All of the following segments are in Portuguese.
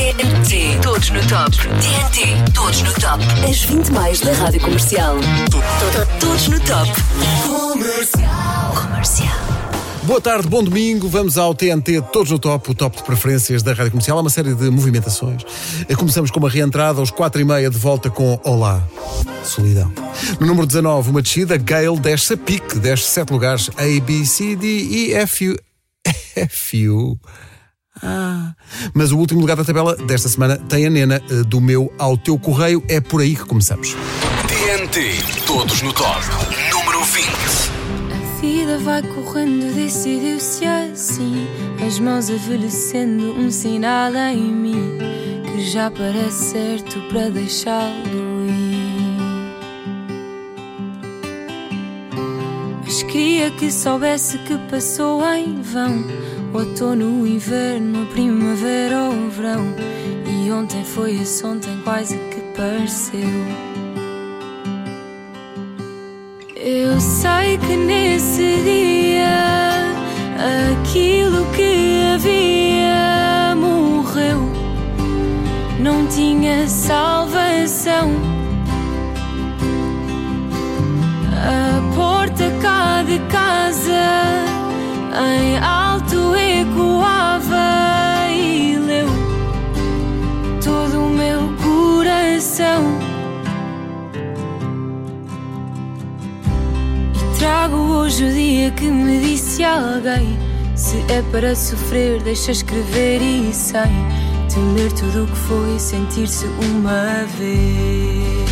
TNT, todos no top. TNT, todos no top. As 20 mais da Rádio Comercial. Todos no top. Comercial. Boa tarde, bom domingo. Vamos ao TNT Todos no Top, o top de preferências da Rádio Comercial. Há uma série de movimentações. Começamos com uma reentrada aos 4h30 de volta com Olá, Solidão. No número 19, uma descida, Gale desce a pique, desce 7 lugares, A, B, C, D, E, F, U. F, U. Mas o último lugar da tabela desta semana tem a Nena, do meu ao teu correio. É por aí que começamos. TNT Todos no Top, número 20. A vida vai correndo, decidiu-se assim, as mãos envelhecendo, um sinal em mim que já parece certo para deixá-lo ir. Mas queria que soubesse que passou em vão o outono, o inverno, a primavera ou o verão, e ontem foi esse ontem quase que pareceu. Eu sei que nesse dia aquilo que havia morreu, não tinha salvação. A porta cá de casa em alto ecoava e leu todo o meu coração. Trago hoje o dia que me disse alguém: se é para sofrer, deixa escrever e sem temer tudo o que foi, sentir-se uma vez.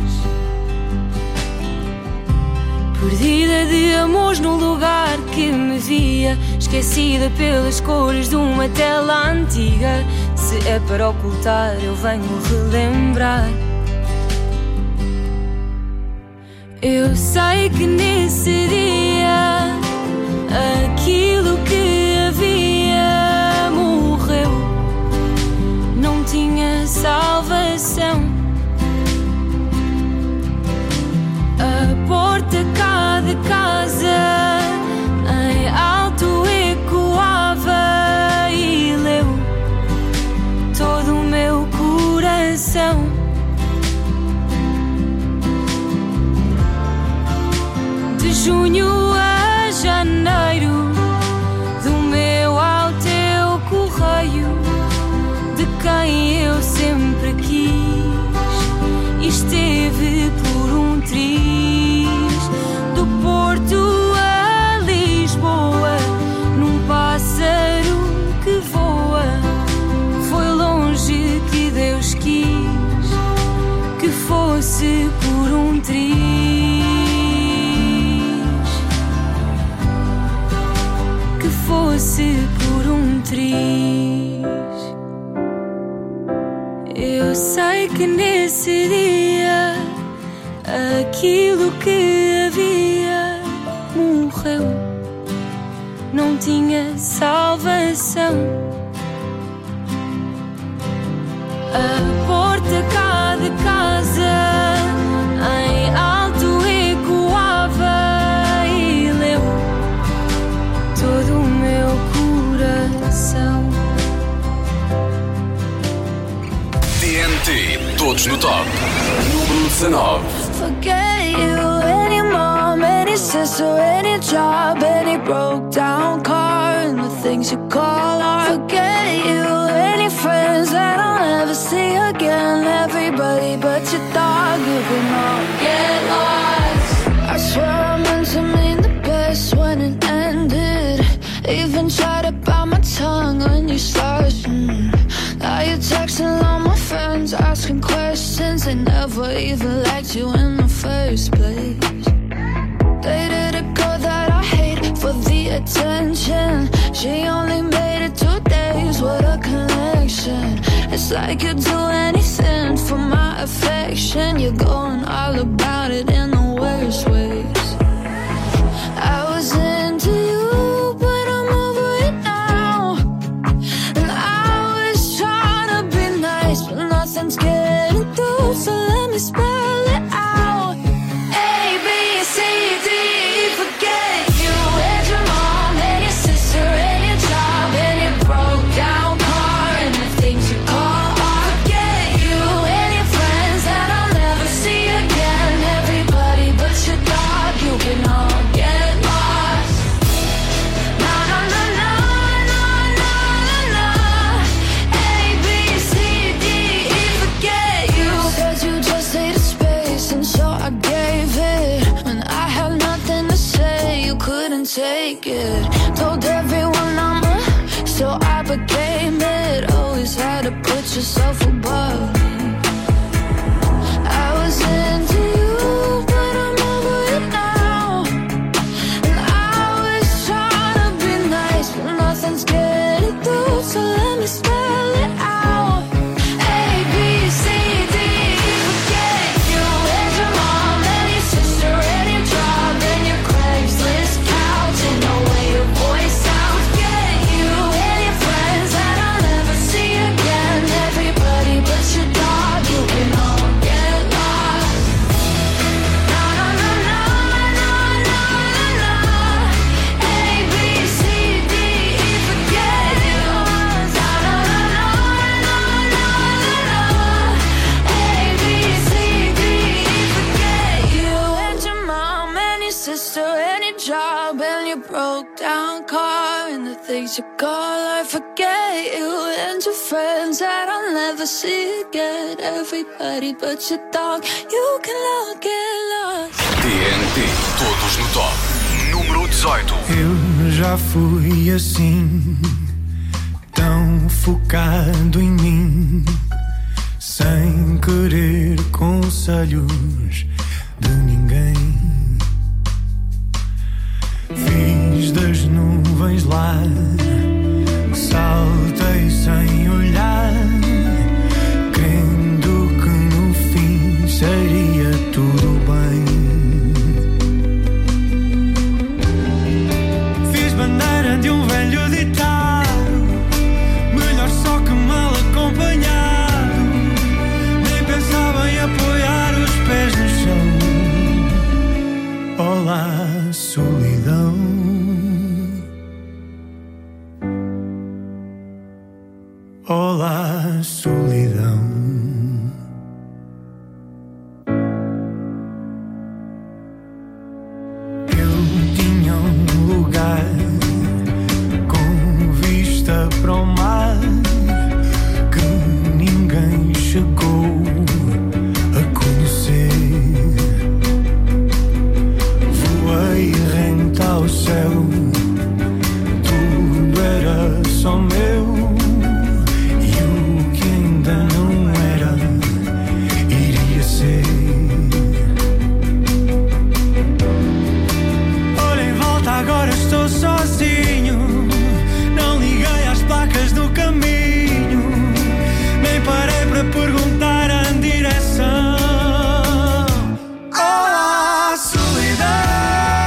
Perdida de amores num lugar que me via, esquecida pelas cores de uma tela antiga. Se é para ocultar, eu venho relembrar. Eu sei que nesse dia aquilo que havia morreu, não tinha salvação. A porta cá de casa em alto ecoava e leu todo o meu coração. De junho a janeiro, do meu ao teu correio, de quem eu sempre quis, esteve por um triz. Do Porto a Lisboa, num pássaro que voa, foi longe que Deus quis que fosse por um triz. Fosse por um triz. Eu sei que nesse dia aquilo que havia morreu, não tinha salvação. A porta cá de casa em alto ecoava e leu todo o meu coração. TNT Todos no Top, número 19. Forget you, any mom, any sister, any job, any broke down car, and the things you call art. Forget you, any friends that I'll never see again, everybody but your dog, you can all get lost. I swear I meant to mean the best when it ended, even tried to bite my tongue when you started. Now you're texting all my friends, asking questions. They never even liked you in the first place. Dated a girl that I hate for the attention. She only made it 2 days, what a connection. It's like you'd do anything for my affection. You're going all about it in the worst ways. I was into you, but I'm over it now. And I was trying to be nice, but nothing's getting through, so let me spell it out. A, B, C, D, E, forget you. And your mom, and your sister, and your job, and your broke down car, and the things you call put yourself above me. I was into you, but I'm over it now. And I was trying to be nice, but nothing's getting through, so let me spell it out. A, B, C, D, forget you and your mom and your sister and your job and your Craigslist couch and the way your voice sounds. Get you and your friends that I'll never see again. Everybody but your dog, you can all get lost. No, no, no, no, no, no, no, no. A, B, C, D, E, forget you. No, no, no, no, no, no, no, no. A, B, C, D, E, forget you and your mom and your sister and your job and your broke down car and the things you call art. Forget you and your friends that I'll never see again. Everybody but your dog, you can all get lost. TNT, todos no top. Número 18. Eu já fui assim, tão focado em mim, sem querer conselhos de ninguém. Fiz das nuvens lá, saltei sem olhar, crendo que no fim seria tudo bem. Fiz bandeira de um velho ditado, melhor só que mal acompanhado, nem pensava em apoiar os pés no chão. Olá, solidão. Olá, solidão. Eu tinha um lugar com vista para o mar que ninguém chegou a conhecer. Voei rente ao céu, tudo era só meu. Não era, iria ser. Olha em volta, agora estou sozinho. Não liguei às placas do caminho, nem parei para perguntar a direção. Olá, solidão.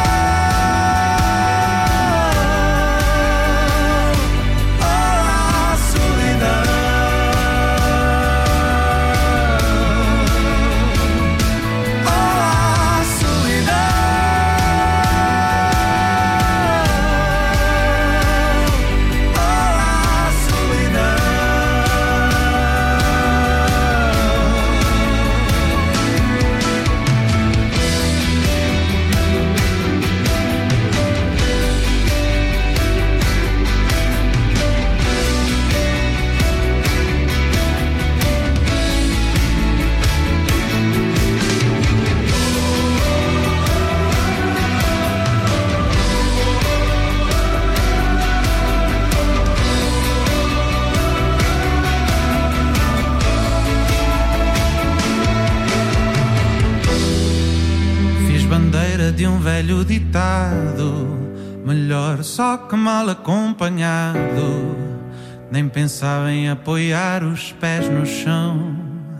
De um velho ditado, melhor só que mal acompanhado, nem pensava em apoiar os pés no chão.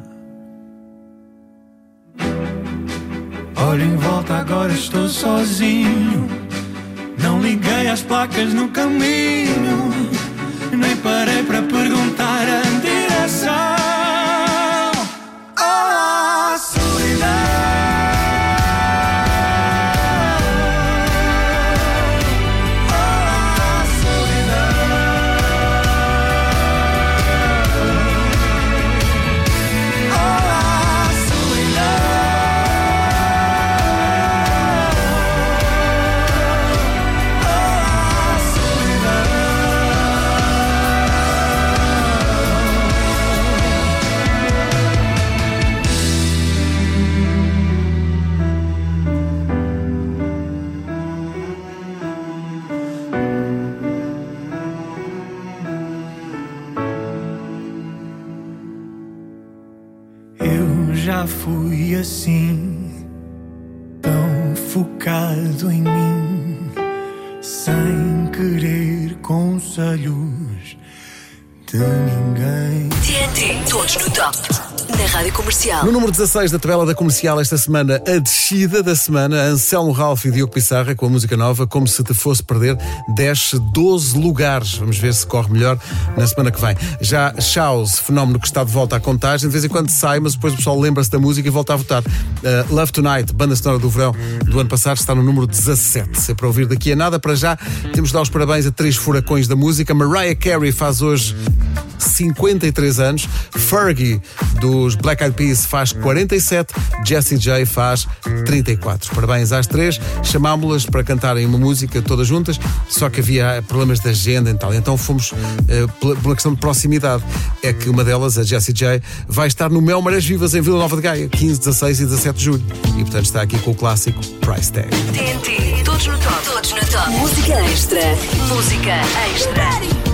Olha em volta, agora estou sozinho. Não liguei às placas no caminho, nem parei para perguntar a direção. Oh, solidão. já fui assim, tão focado em mim, sem querer conselhos de ninguém. TNT, todos no top. Na Rádio Comercial. No número 16 da tabela da Comercial esta semana, a descida da semana, Anselmo Ralph e Diogo Pissarra com a música nova Como Se Te Fosse Perder, desce 12 lugares. Vamos ver se corre melhor na semana que vem. Já Shouse, fenómeno que está de volta à contagem, de vez em quando sai, mas depois o pessoal lembra-se da música e volta a votar. Love Tonight, banda sonora do verão do ano passado, está no número 17. Se é para ouvir daqui a nada, para já temos de dar os parabéns a 3 furacões da música. Mariah Carey faz hoje 53 anos, Fergie dos Black Eyed Peas faz 47, Jessie J faz 34. Parabéns às 3, chamámos-las para cantarem uma música todas juntas, só que havia problemas de agenda e tal, então fomos por uma questão de proximidade. É que uma delas, a Jessie J, vai estar no Mel Marés Vivas em Vila Nova de Gaia, 15, 16 e 17 de julho, e portanto está aqui com o clássico Price Tag. TNT, todos no top. Todos no top. Música extra. Música extra.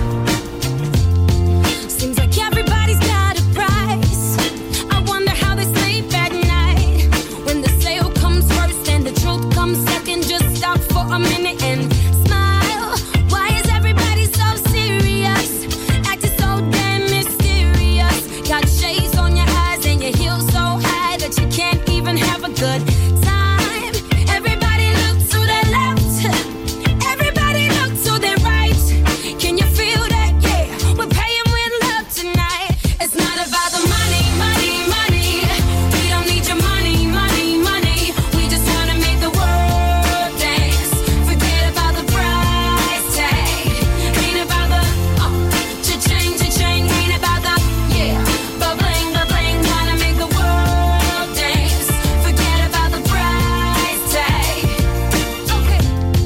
Seems like everybody's got a price. I wonder how they sleep at night. When the sale comes first and the truth comes second, just stop for a minute and smile. Why is everybody so serious? Acting so damn mysterious. Got shades on your eyes and your heels so high that you can't even have a good time. Everybody look to their left. Everybody look to their right. Can you feel that? Yeah, we're paying with love tonight. It's not about the money, money, money. We don't need your money, money, money. We just wanna make the world dance. Forget about the price tag. Ain't about the cha-ching, cha-ching. Ain't about the ba-bling, ba-bling. Wanna make the world dance. Forget about the price tag. Okay,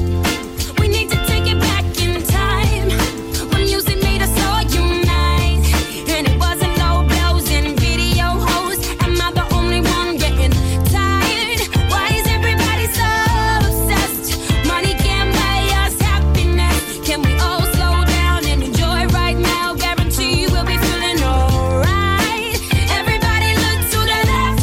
we need to take it back in time when music made us all unite, and it wasn't low blows and video hoes. Am I the only one getting tired? Why is everybody so obsessed? Money can't buy us happiness. Can we all slow down and enjoy right now? Guarantee we'll be feeling alright. Everybody look to the left.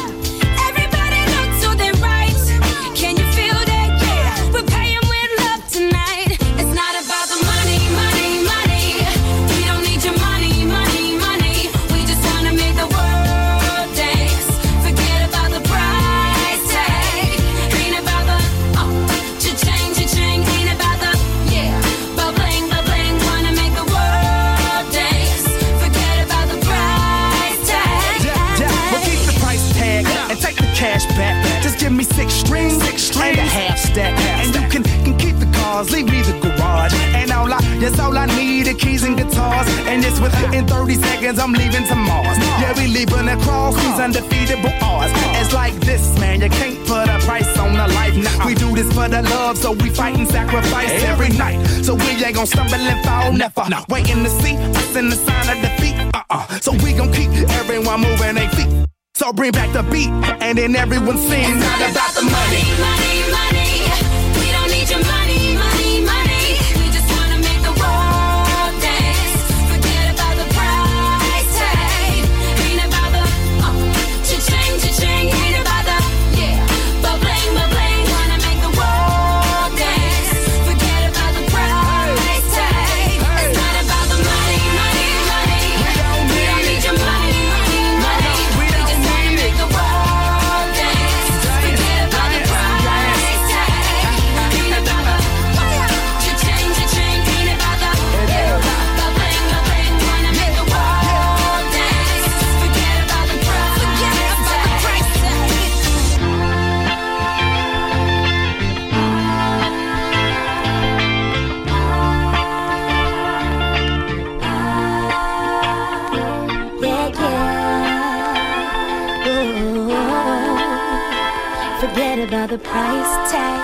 Everybody look to the right. Can you feel that? Yeah, we're paying with love tonight. It's not about the money, money, money. We don't need your money, money, money. We just wanna make the world dance. Forget about the price tag. Ain't about the cha-ching, cha-ching. Ain't about the ba-bling, ba-bling. Wanna make the world dance. Forget about the price tag. Well, keep the price tag and take the cash back. Just give me 6 strings and a half stack. And you can keep the cars, leave me the garage. And all I need are keys and guitars. And it's within 30 seconds I'm leaving to Mars. Yeah, we leaving across these undefeatable odds. It's like this, man, you can't put a price on the life. Now we do this for the love, so we fight and sacrifice every night. So we ain't gon' stumble and fall, never. Waiting to see us in the sign of defeat. So we gon' keep everyone moving their feet. So bring back the beat, and then everyone sings. It's not about the money. Money, money. We don't need your money, money, money. We just wanna make the world dance. Forget about the price tag. Ain't about the cha-ching, cha-ching. Ain't about the ba-bling, ba-bling. Wanna make the world dance. Forget about the price tag. It's not about the money, money, money. We don't need your money, money, money. We just wanna make the world dance. Forget about the price tag. Ain't about the cha-ching, cha-ching. Ain't about the ba-bling, ba-bling. Wanna make the world dance. Forget about the price tag. Forget about the price tag.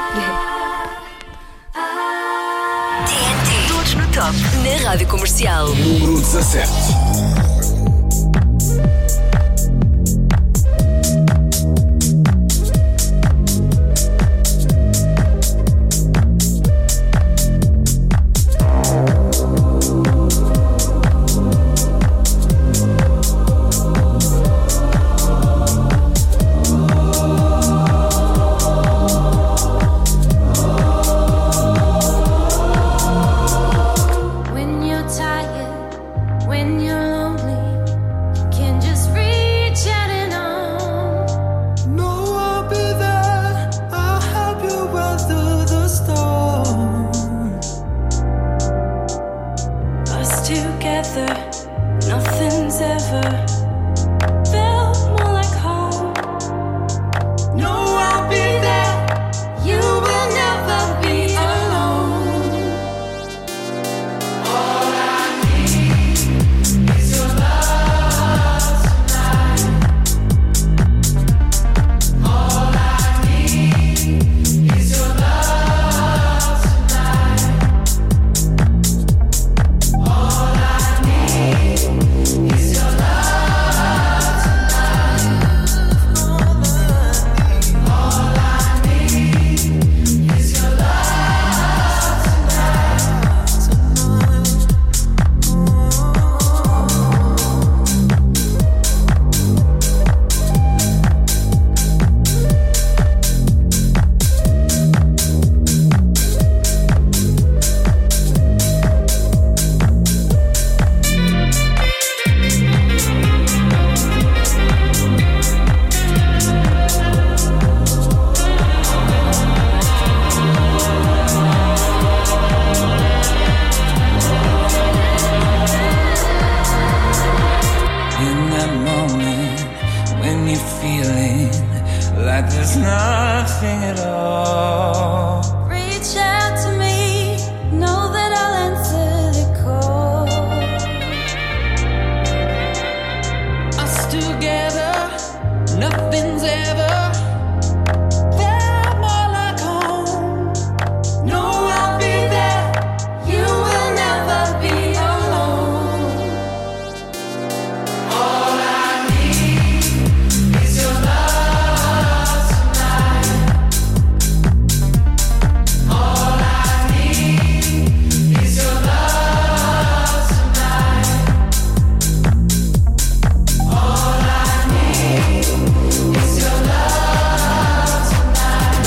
TNT, todos no top. Na Rádio Comercial. Número 17. Nothing's ever felt more like home. No, I'll be there. You will never be alone. All I need is your love tonight. All I need is your love tonight. All I need is your love tonight.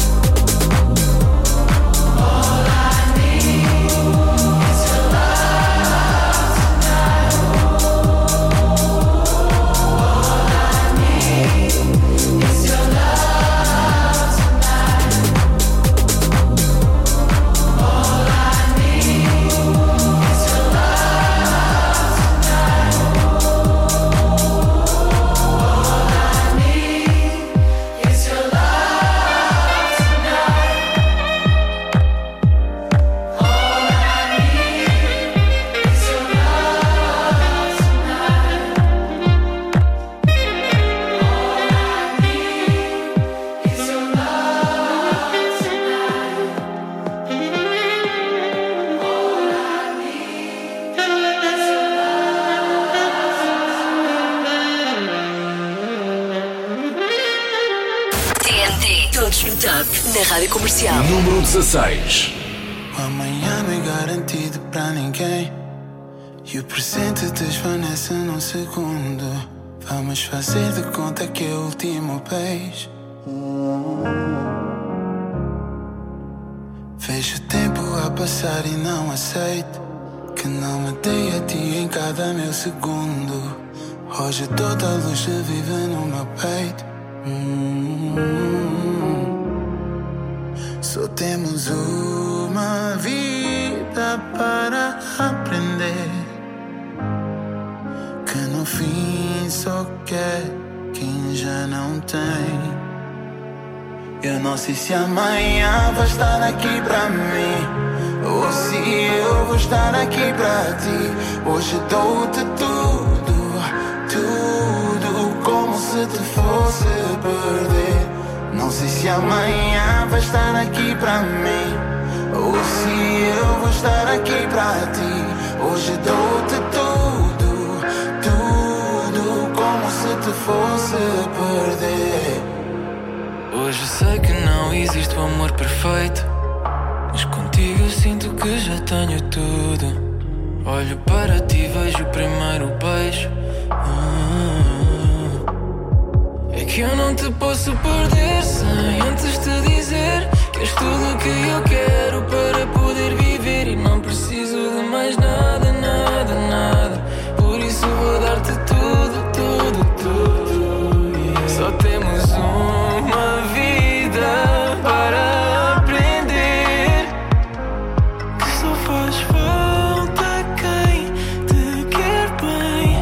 All I need is your love tonight. All I need is your love tonight. All I need is your love tonight. All I need is your love tonight. All I need is your love TNT, todos no top, na Rádio Comercial. Número 16. O amanhã não é garantido pra ninguém. E o presente desvanece num segundo. Vamos fazer de conta que é o último beijo. Vejo o tempo a passar e não aceito que não me dei a ti em cada meu segundo. Hoje toda a luz vive no meu peito. Só temos uma vida para aprender, que no fim só quer quem já não tem. Eu não sei se amanhã vai estar aqui pra mim, ou se eu vou estar aqui pra ti. Hoje dou-te tudo, tudo, como se te fosse perder. Não sei se amanhã vai estar aqui pra mim, ou se eu vou estar aqui pra ti. Hoje dou-te tudo, tudo, como se te fosse perder. Hoje sei que não existe o amor perfeito, mas contigo eu sinto que já tenho tudo. Olho para ti, vejo o primeiro beijo. É que eu não te posso perder sem antes te dizer que és tudo que eu quero para poder viver. E não preciso de mais nada, nada, nada. Por isso vou dar-te tudo, tudo, tudo. Só temos uma vida para aprender, que só faz falta quem te quer bem.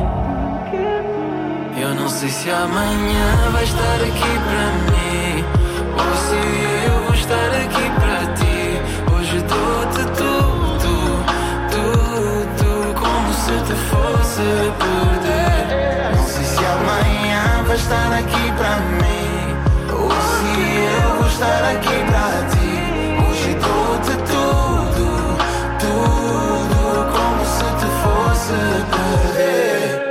Eu não sei se amanhã vai estar aqui para mim, ou se eu vou estar aqui para ti. Hoje dou-te tudo, tudo, como se te fosse perder. Não sei se amanhã vai estar aqui pra mim, ou se eu vou estar aqui pra ti. Hoje dou-te tudo, tudo, como se te fosse perder.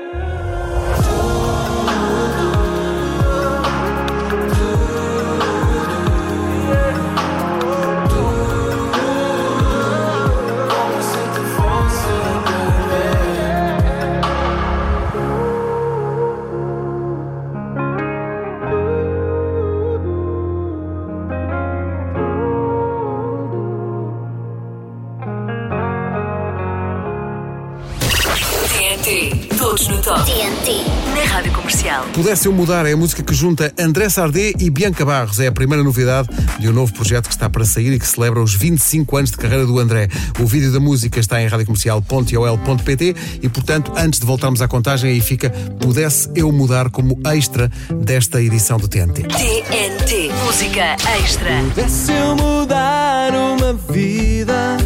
TNT, todos no top. TNT, na Rádio Comercial. Pudesse Eu Mudar é a música que junta André Sardé e Bianca Barros. É a primeira novidade de um novo projeto que está para sair e que celebra os 25 anos de carreira do André. O vídeo da música está em radiocomercial.ol.pt e, portanto, antes de voltarmos à contagem, aí fica Pudesse Eu Mudar como extra desta edição do TNT. TNT, música extra. Pudesse eu mudar uma vida,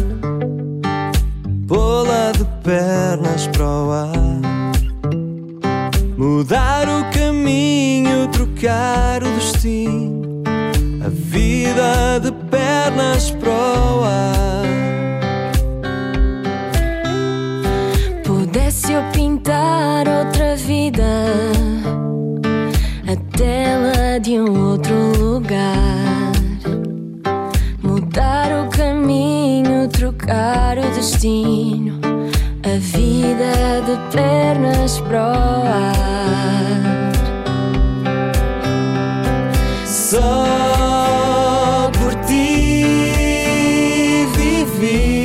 pô-la de pernas para o ar, mudar o caminho trocar o destino, a vida de pernas pro ar. Pudesse eu pintar outra vida, a tela de um outro lugar, mudar o caminho, trocar o destino, a vida de pernas pro ar. Só por ti vivi,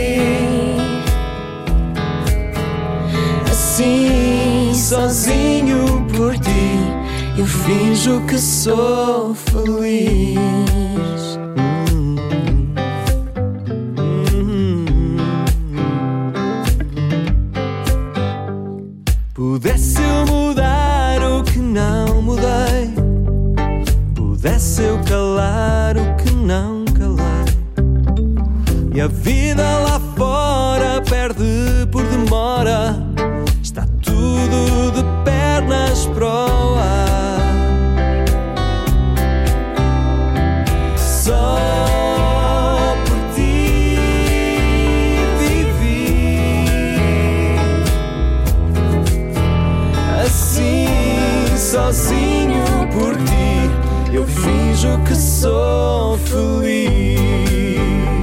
assim sozinho por ti eu finjo que sou feliz. Pudesse eu mudar o que não mudei, pudesse eu calar o que não calei, e a vida lá fora perde por demora, está tudo de pernas pro ar. Só por ti vivi, assim sozinho por ti eu finjo que sou feliz.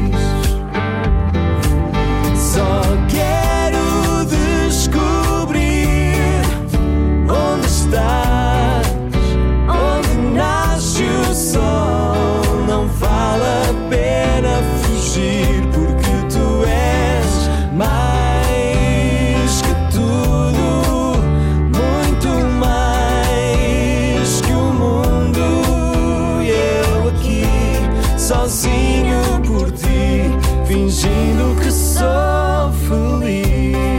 Só quero descobrir onde estás, onde nasce o sol. Não vale a pena fugir, porque tu és mais que tudo, muito mais que o mundo. E eu aqui, sozinho por ti, fingindo que sou feliz.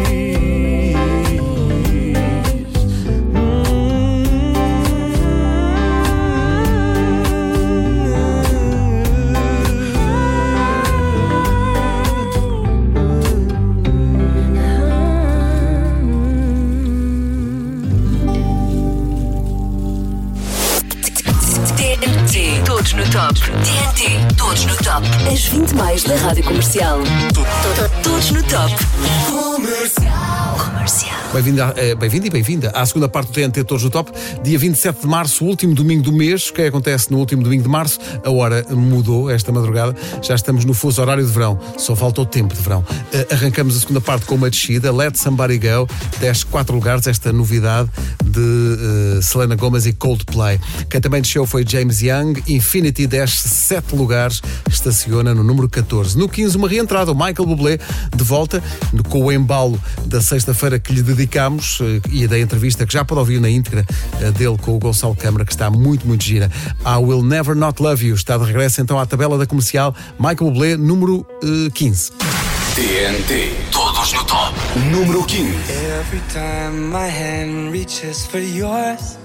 TNT, todos no top. TNT, todos no top. As 20 mais da Rádio Comercial. Todos no top. Comercial. Bem-vindo e bem-vinda à segunda parte do TNT Todos no Top. Dia 27 de março, último domingo do mês. O que acontece no último domingo de março? A hora mudou esta madrugada. Já estamos no fuso horário de verão. Só falta o tempo de verão. Arrancamos a segunda parte com uma descida. Let Somebody Go. Desce 4 lugares. Esta novidade de Selena Gomez e Coldplay. Quem também desceu foi James Young. Infinity desce 7 lugares. Estaciona no número 14. No 15, uma reentrada. O Michael Bublé de volta com o embalo da sexta-feira que lhe dedicámos e da entrevista que já pode ouvir na íntegra dele com o Gonçalo Câmara, que está muito, muito gira. I Will Never Not Love You está de regresso então à tabela da comercial. Michael Bublé, número 15. TNT, todos no top. Número 15. Every time my hand reaches for yours,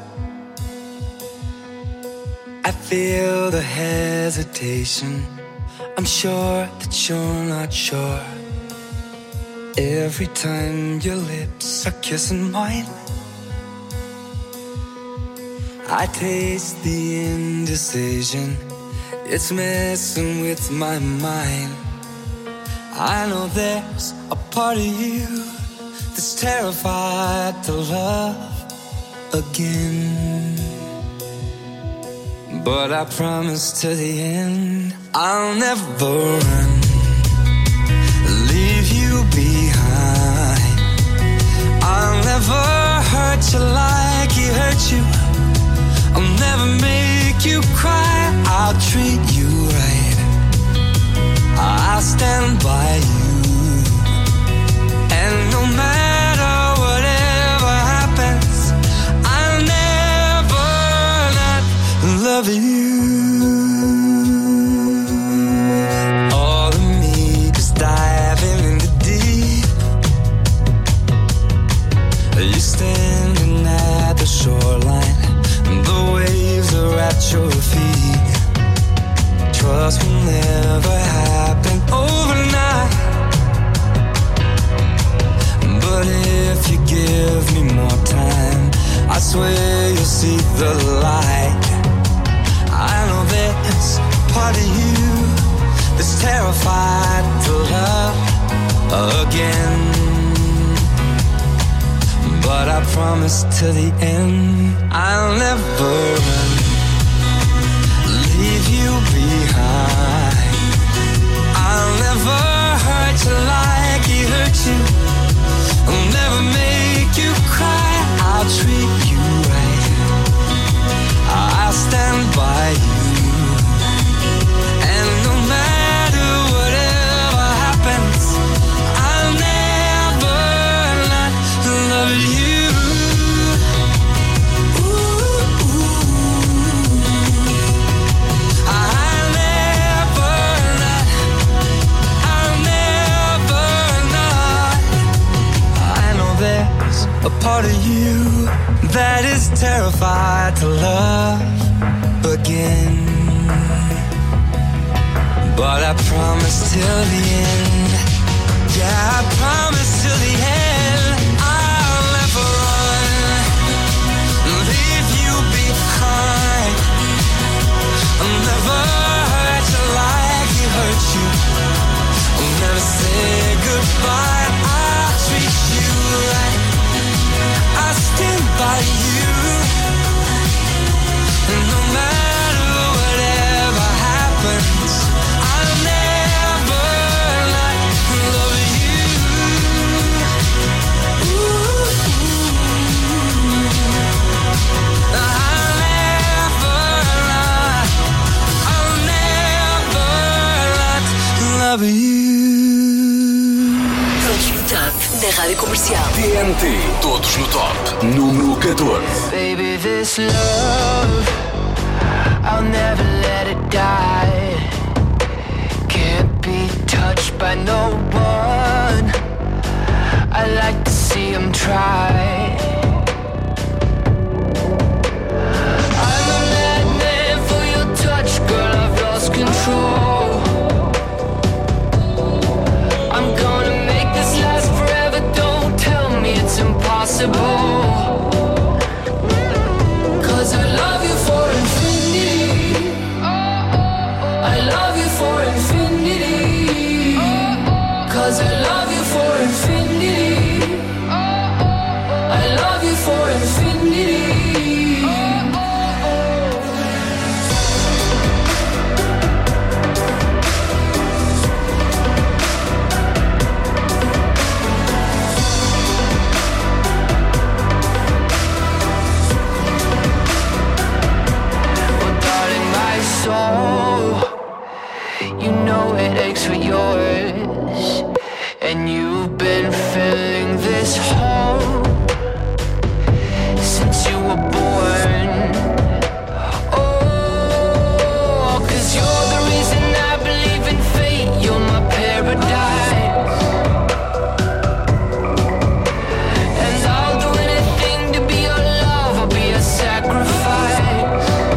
I feel the hesitation. I'm sure that you're not sure. Every time your lips are kissing mine, I taste the indecision. It's messing with my mind. I know there's a part of you that's terrified to love again. But I promise to the end, I'll never run, leave you behind. I'll never hurt you like he hurt you. I'll never make you cry. I'll treat you right. I'll stand by you. And no matter whatever happens, I'll never not love you. All of me is diving in the deep. You're standing at the shoreline, and the waves are at your feet. Trust will never happen overnight, but if you give me more time, I swear you'll see the light. I know there's a part of you that's terrified to love again. But I promise till the end I'll never run, leave you behind. I'll never hurt you like he hurt you. I'll never make you cry. I'll treat you right. I'll stand by you. And no matter whatever happens, I'll never not love you. A part of you that is terrified to love again. But I promise till the end, yeah, I promise till the end, I'll never run, leave you behind. I'll never hurt you like he hurt you. I'll never say goodbye. I'll treat you right. I stand by you, and no matter whatever happens, I'll never not love you. I'll never not love you. Todos no top da Rádio Comercial. TNT, todos no top. Número 14. Baby, this love, I'll never let it die. Can't be touched by no one. I like to see him try. I'm a madman for your touch, girl, I've lost control. I'm gonna make this last forever, don't tell me it's impossible. 'Cause I love you for infinity. I love you for infinity. 'Cause I love you for infinity. I love you for infinity. You know it aches for yours, and you've been filling this hole since you were born. Oh, 'cause you're the reason I believe in fate. You're my paradise, and I'll do anything to be your love. I'll be a sacrifice.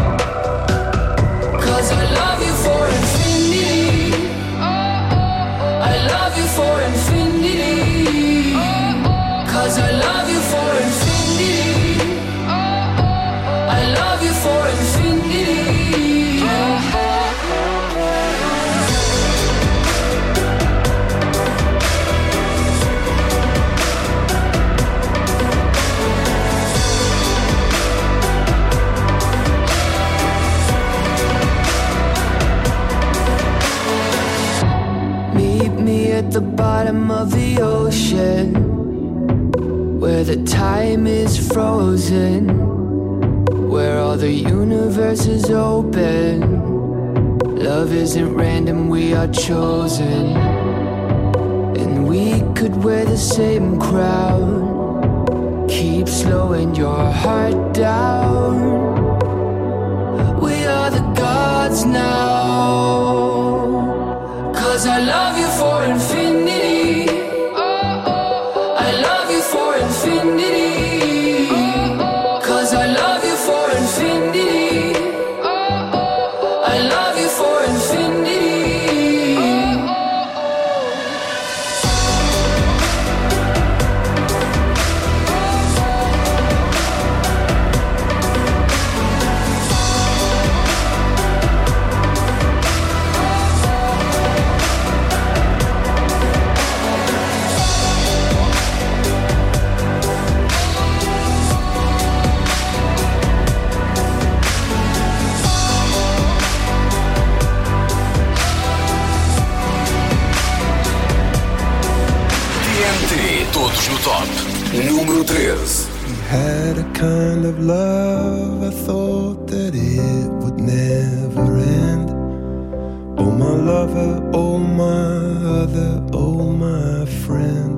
'Cause I love you for infinity. I love you for infinity. 'Cause I love you for infinity. I love you for infinity. Meet me at the bottom of the ocean, where the time is frozen, where all the universe is open. Love isn't random, we are chosen. And we could wear the same crown. Keep slowing your heart down. We are the gods now. 'Cause I love you for infinity. I love you for infinity. 'Cause I love you for infinity. I love you for infinity. top. Número 13. We had a kind of love, I thought that it would never end. Oh my lover, oh my other, oh my friend.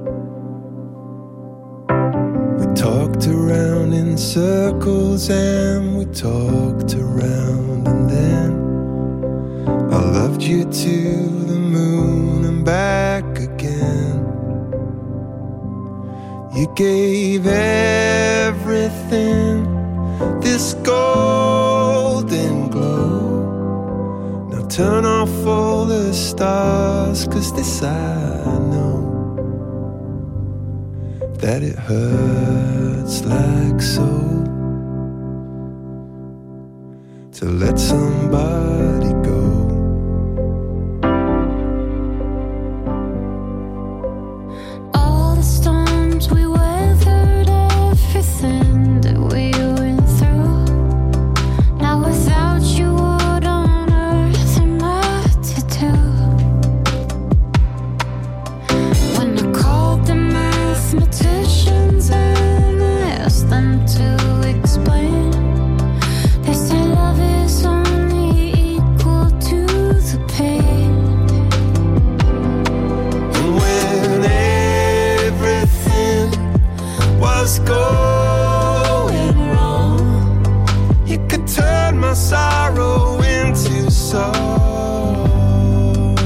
We talked around in circles and we talked around, and then I loved you to the moon and back again. You gave everything this golden glow. Now turn off all the stars, 'cause this I know, that it hurts like so to let somebody go. All the storms we weathered, everything that we went through. Now without you, what on earth am I to do? When I called the mathematicians and I asked them to explain, they say love is only equal to the pain. And when everything was going wrong, you could turn my sorrow into song.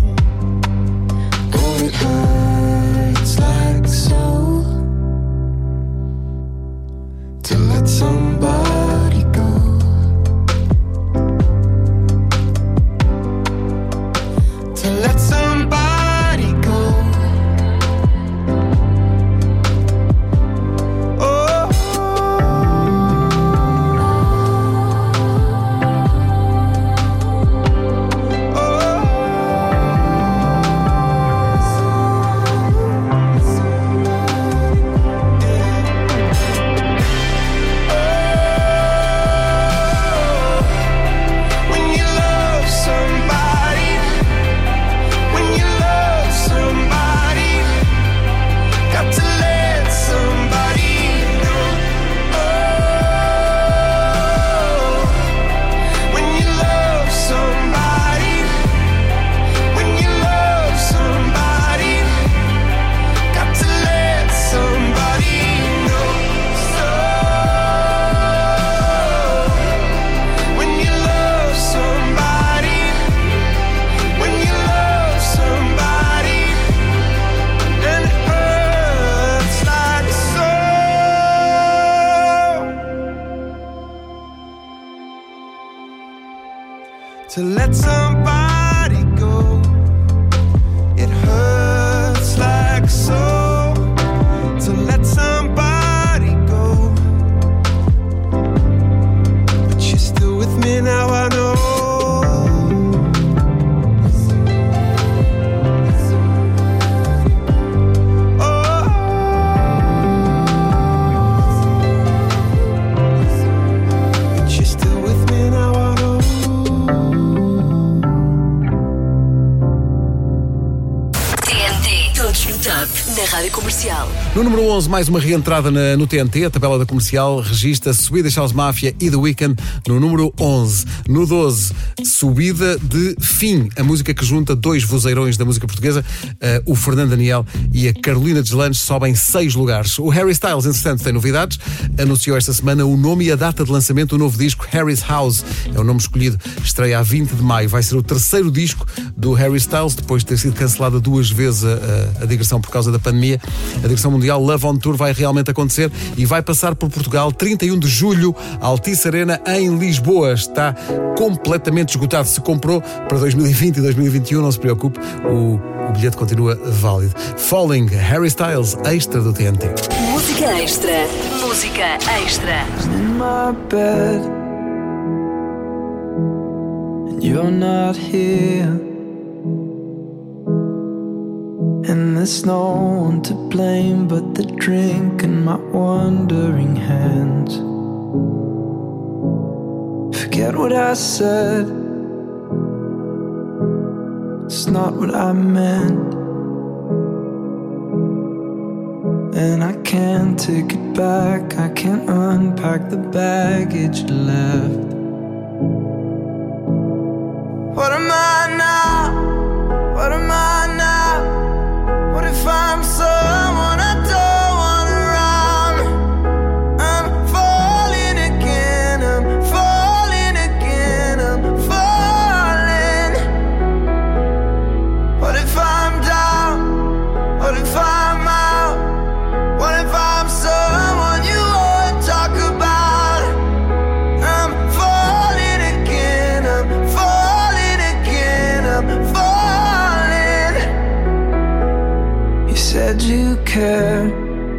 Oh, it hurts like so to let somebody go. To let somebody go. Oh, when you love somebody, when you love somebody, got to let somebody know. Oh, when you love somebody, when you love somebody, got to let somebody know. So when you love somebody, when you love somebody, and it hurts like so to let somebody go. It hurts like so to let somebody go. But you're still with me now, I know. But you're still with me now, I know. TNT. Todos no top. Na Rádio Comercial. No número 11, mais uma reentrada no TNT. A tabela da Comercial registra Swedish House Mafia e The Weeknd no número 11. No 12, subida de Fim, a música que junta dois vozeirões da música portuguesa, o Fernando Daniel e a Carolina Deslandes, sobem 6 lugares. O Harry Styles, entretanto, tem novidades. Anunciou esta semana o nome e a data de lançamento do novo disco Harry's House. É o nome escolhido. Estreia a 20 de maio. Vai ser o terceiro disco do Harry Styles, depois de ter sido cancelada 2 vezes a digressão por causa da pandemia. A digressão mundial Love on Tour vai realmente acontecer e vai passar por Portugal 31 de julho, Altice Arena em Lisboa. Está completamente esgotado. Se comprou para 2020 e 2021, não se preocupe, o bilhete continua válido. Falling, Harry Styles, extra do TNT. Música extra. Música extra. In my bed, and you're not here, and there's no one to blame but the drink and my wandering hands. Forget what I said, it's not what I meant. and I can't take it back. I can't unpack the baggage left. What am I now? What am I now? What if I'm someone I don't want around? I'm falling again, I'm falling again, I'm falling. What if I'm down? What if I'm out? What if I'm someone you won't talk about? I'm falling again, I'm falling again, I'm falling. You said you cared,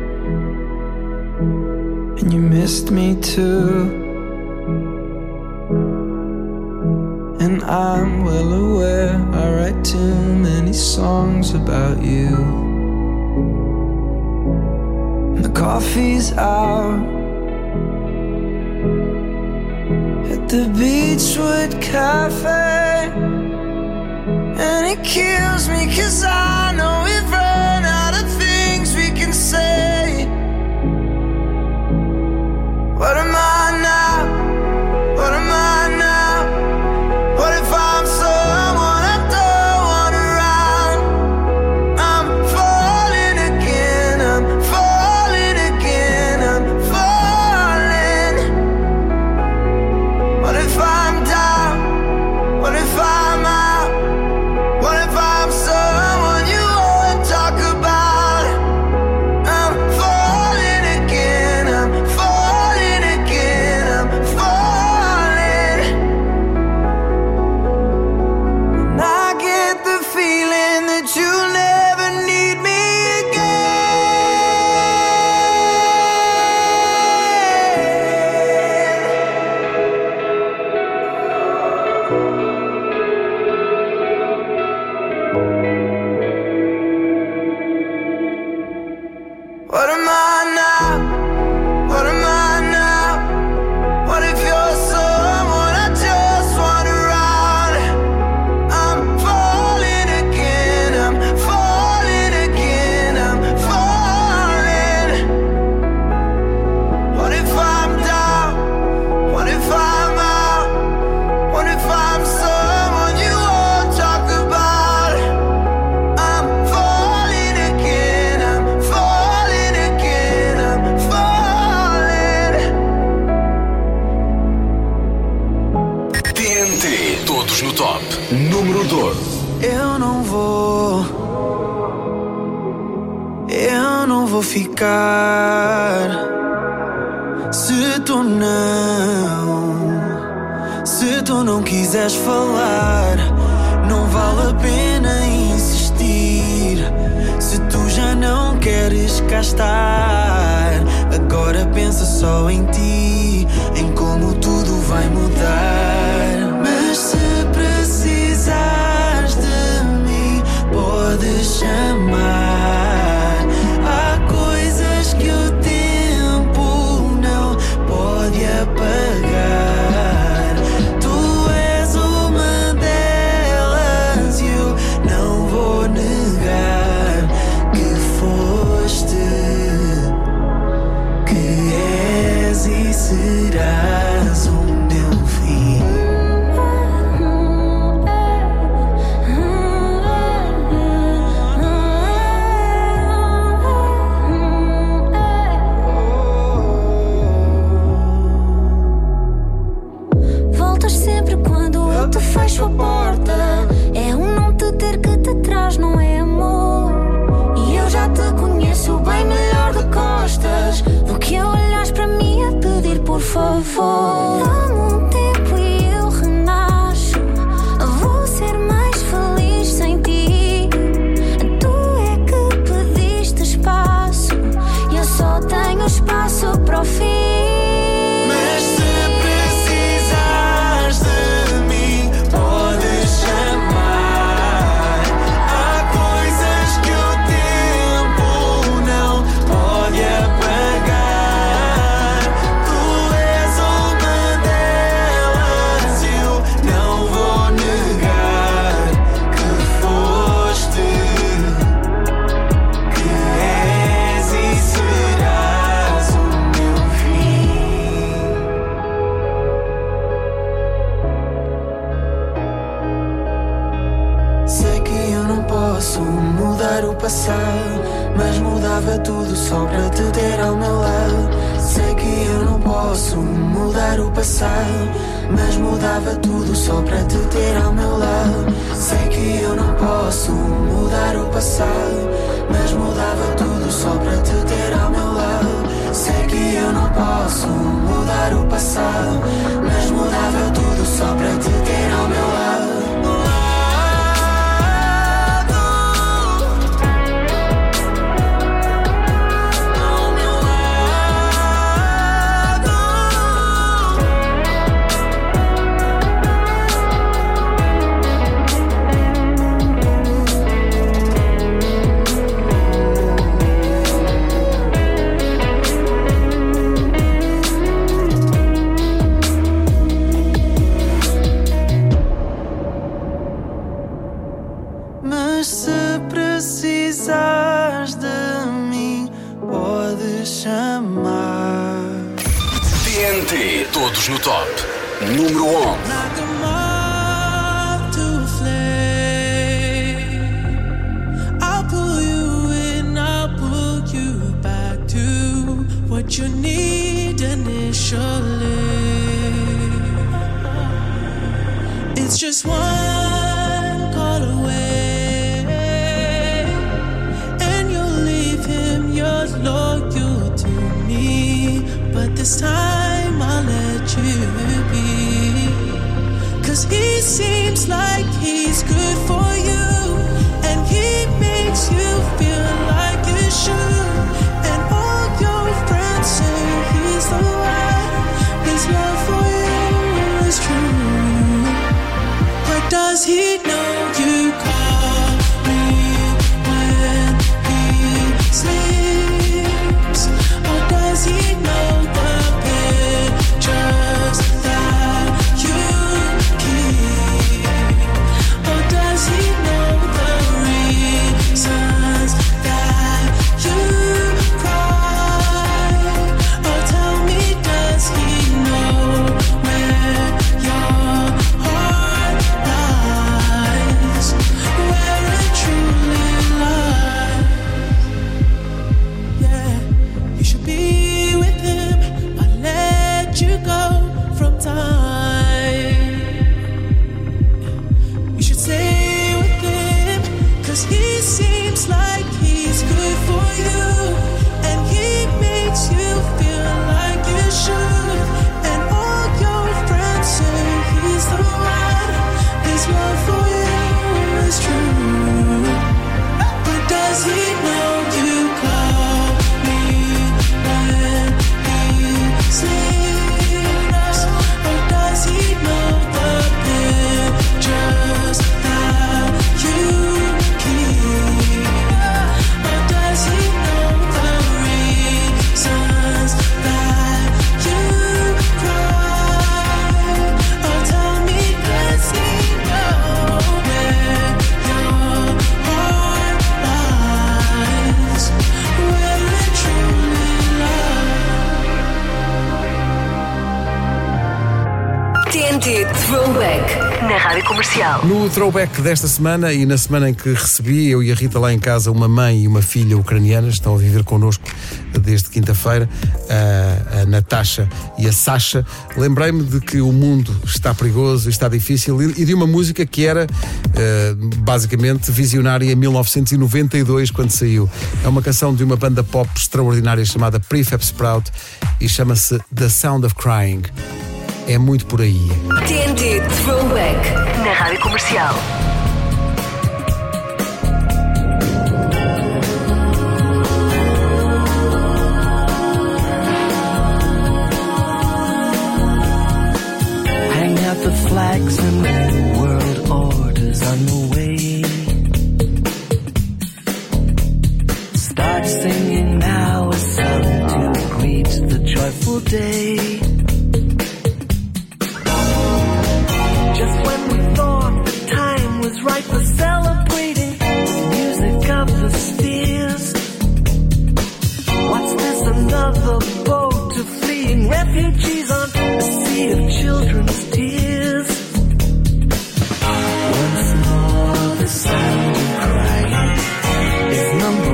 and you missed me too. And I'm well aware I write too many songs about you. The coffee's out at the Beachwood Cafe, and it kills me 'cause I know we've run out of things we can say. What am I now? What am I now? What if I'm someone I don't want around? I'm falling again, I'm falling again, I'm falling. What if I'm down? What if I'm out? What if I'm someone you won't talk about? I'm falling again, I'm falling again, I'm falling. And I get the feeling that you'll never need me What am I now? What am I now? What if you're someone I just want around? I'm falling again, I'm falling again, I'm falling. What if I'm down? What if I'm out? What if I'm someone you won't talk about? I'm falling again, I'm falling again, I'm falling. TNT, todos no top. Número 12. Eu não vou ficar se tu não quiseres falar. Não vale a pena insistir se tu já não queres cá estar. Agora pensa só em ti, em como tudo vai mudar. Mas se precisares de mim, podes chamar. Há coisas que o tempo não pode apagar. Tu és uma delas e eu não vou negar que foste, que és e serás o meu fim. Voltas sempre quando eu te fecho a porta. É não te ter que te traz, não é amor. E eu já te conheço bem melhor de costas do que olhas para mim a pedir por favor. Dá-me um tempo e eu renasço. Vou ser mais feliz sem ti. Tu é que pediste espaço e eu só tenho espaço para o fim. Mas se precisares de mim, podes chamar. Há coisas que o tempo não pode apagar. Tu és uma delas e eu não vou negar que foste, que és e passado, mas mudava tudo só para te ter ao meu lado. Sei que eu não posso mudar o passado, mas mudava tudo só para te ter ao meu lado. Sei que eu não posso mudar o passado, mas mudava tudo só para te ter ao meu lado. Sei que eu não posso mudar o passado, mas mudava tudo só para te ter ao meu lado. Mas se precisares de mim, podes chamar. TNT, todos no top. Número 11. Like a moth to a flame, I'll pull you in, I'll pull you back to what you need initially. It's just one call away, and you'll leave him, you're loyal to me, but this time I'll let you be, 'cause he seems like he's good for you, and he makes you feel like you should, and all your friends say he's the one, his love for you is true, but does he know you call me when he sleeps, or does he know the pictures that you keep, or does he know the reasons that you cry, or tell me, does he know where your heart lies, where it truly lies? Yeah, you should be with him, but let you go from time. You should stay with him, 'cause he seems like he's good for you, and he makes you feel like you should, and all your friends say he's the one, his love for you is true, but does he know you call me when he sleeps, or does he know the pictures that you keep, or does he know the reasons that you cry, or tell me, does he know where your heart lies, where it truly lies? TNT Throwback na Rádio Comercial. No throwback desta semana e na semana em que recebi, eu e a Rita lá em casa, uma mãe e uma filha ucranianas, estão a viver connosco desde quinta-feira, a Natasha e a Sasha, lembrei-me de que o mundo está perigoso, está difícil, e de uma música que era basicamente visionária em 1992, quando saiu. É uma canção de uma banda pop extraordinária chamada Prefab Sprout e chama-se The Sound of Crying. É muito por aí. TNT Throwback na Rádio Comercial. Hang out the flags and new world orders on the way. Start singing now a song to greet the joyful day. Just when we thought the time was right for celebrating the music of the spheres, what's this, another boat to fleeing refugees on a sea of children's tears? Once more the sound of crying is number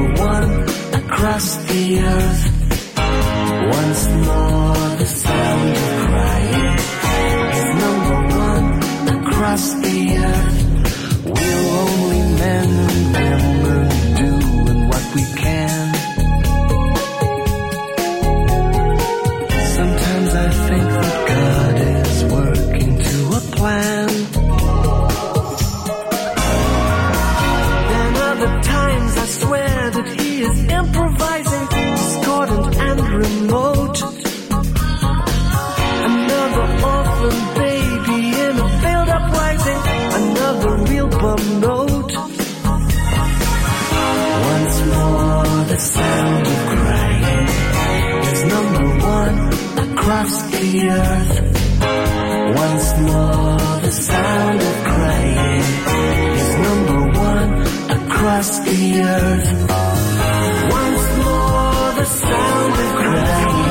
across the earth. Once more, the sound of crying is number one across the earth. Once more, the sound of crying.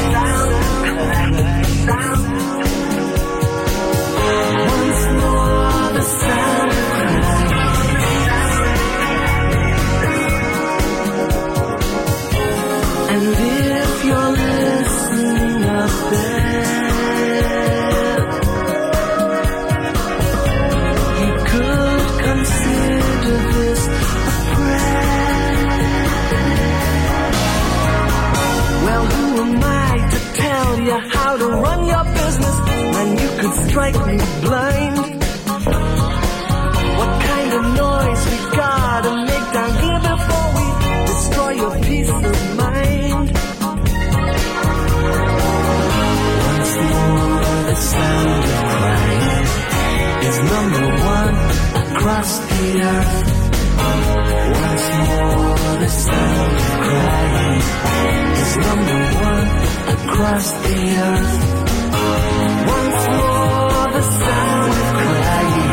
Once more, the sound of crying. And if you're listening up there, you could consider this a prayer. Well, who am I to tell you how to run your business? And you could strike me blind. What kind of noise we gotta make down here before we destroy your peace of mind? Once more, the sound of crying is number one across the earth. Once more, the sound of crying is number one across the earth. Once more, the sound of crying.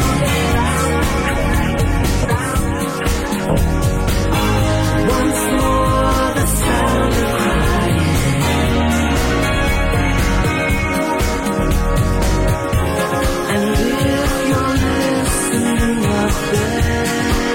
Once more, the sound of crying. And if you're listening up there,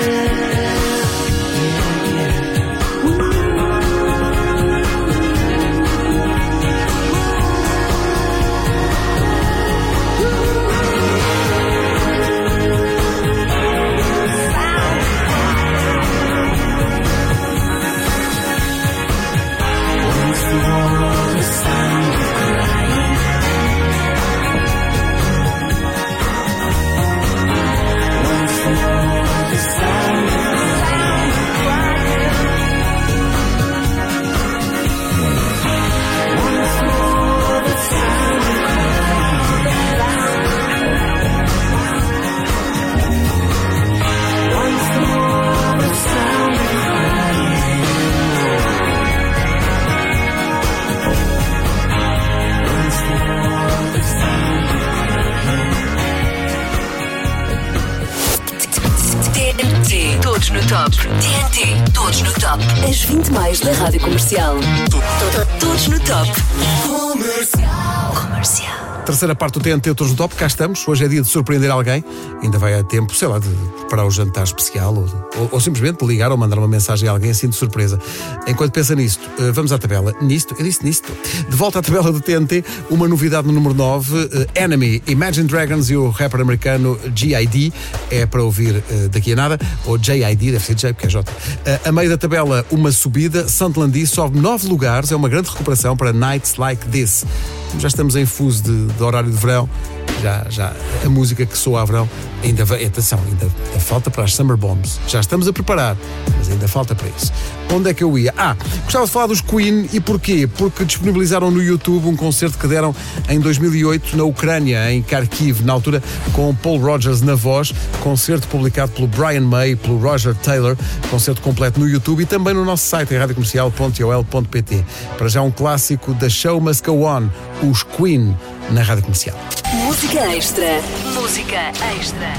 Todos no top. TNT, todos no top. As 20 mais da Rádio Comercial. Todos no top. Comercial. Terceira parte do TNT Todos no Top, cá estamos. Hoje é dia de surpreender alguém. Ainda vai a tempo, sei lá, de preparar o jantar especial ou simplesmente ligar ou mandar uma mensagem a alguém assim de surpresa. Enquanto pensa nisto, vamos à tabela. Eu disse nisto. De volta à tabela do TNT, uma novidade no número 9, Enemy, Imagine Dragons e o rapper americano G.I.D. É para ouvir daqui a nada. Ou J.I.D., deve ser J, porque é J. A meio da tabela, uma subida. Sunderland sobe 9 lugares. É uma grande recuperação para Nights Like This. Já estamos em fuso de horário de verão. Já a música que soa a verão ainda falta para as Summer Bombs. Já estamos a preparar, mas ainda falta para isso. Onde é que eu ia? Gostava de falar dos Queen. E porquê? Porque disponibilizaram no YouTube um concerto que deram em 2008 na Ucrânia, em Kharkiv, na altura com Paul Rogers na voz, concerto publicado pelo Brian May, pelo Roger Taylor, concerto completo no YouTube e também no nosso site em radiocomercial.ol.pt. Para já um clássico da Show Must Go On, os Queen na Rádio Comercial. Música extra. Música extra.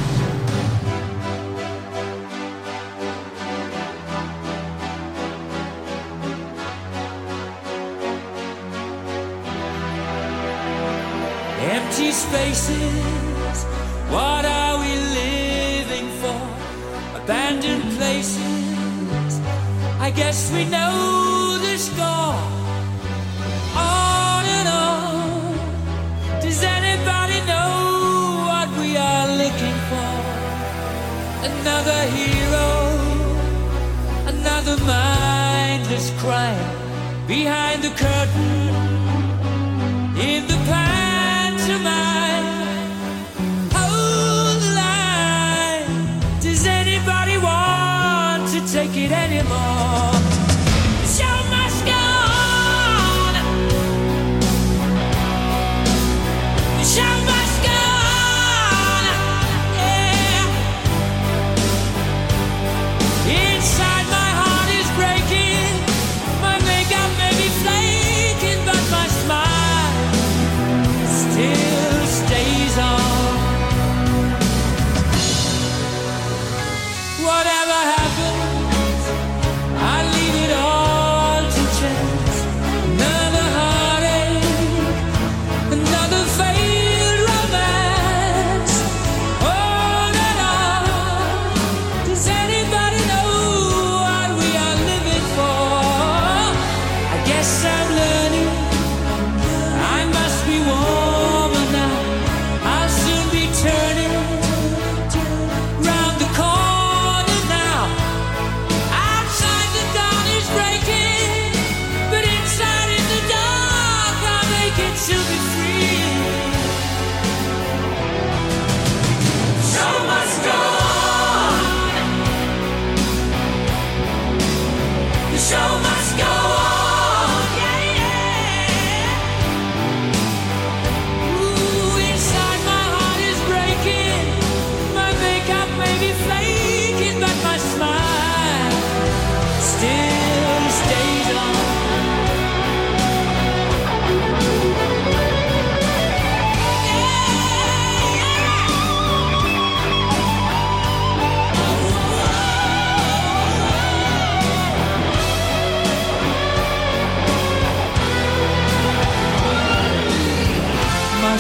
Empty spaces, what are we living for? Abandoned places, I guess we know the score. On and on, does anybody know what we are looking for? Another hero, another mindless crime, behind the curtain, in the pantomime. Hold the line, does anybody want to take it anymore? The show must go on. The show must go on, yeah. Inside my heart is breaking, my makeup may be flaking, but my smile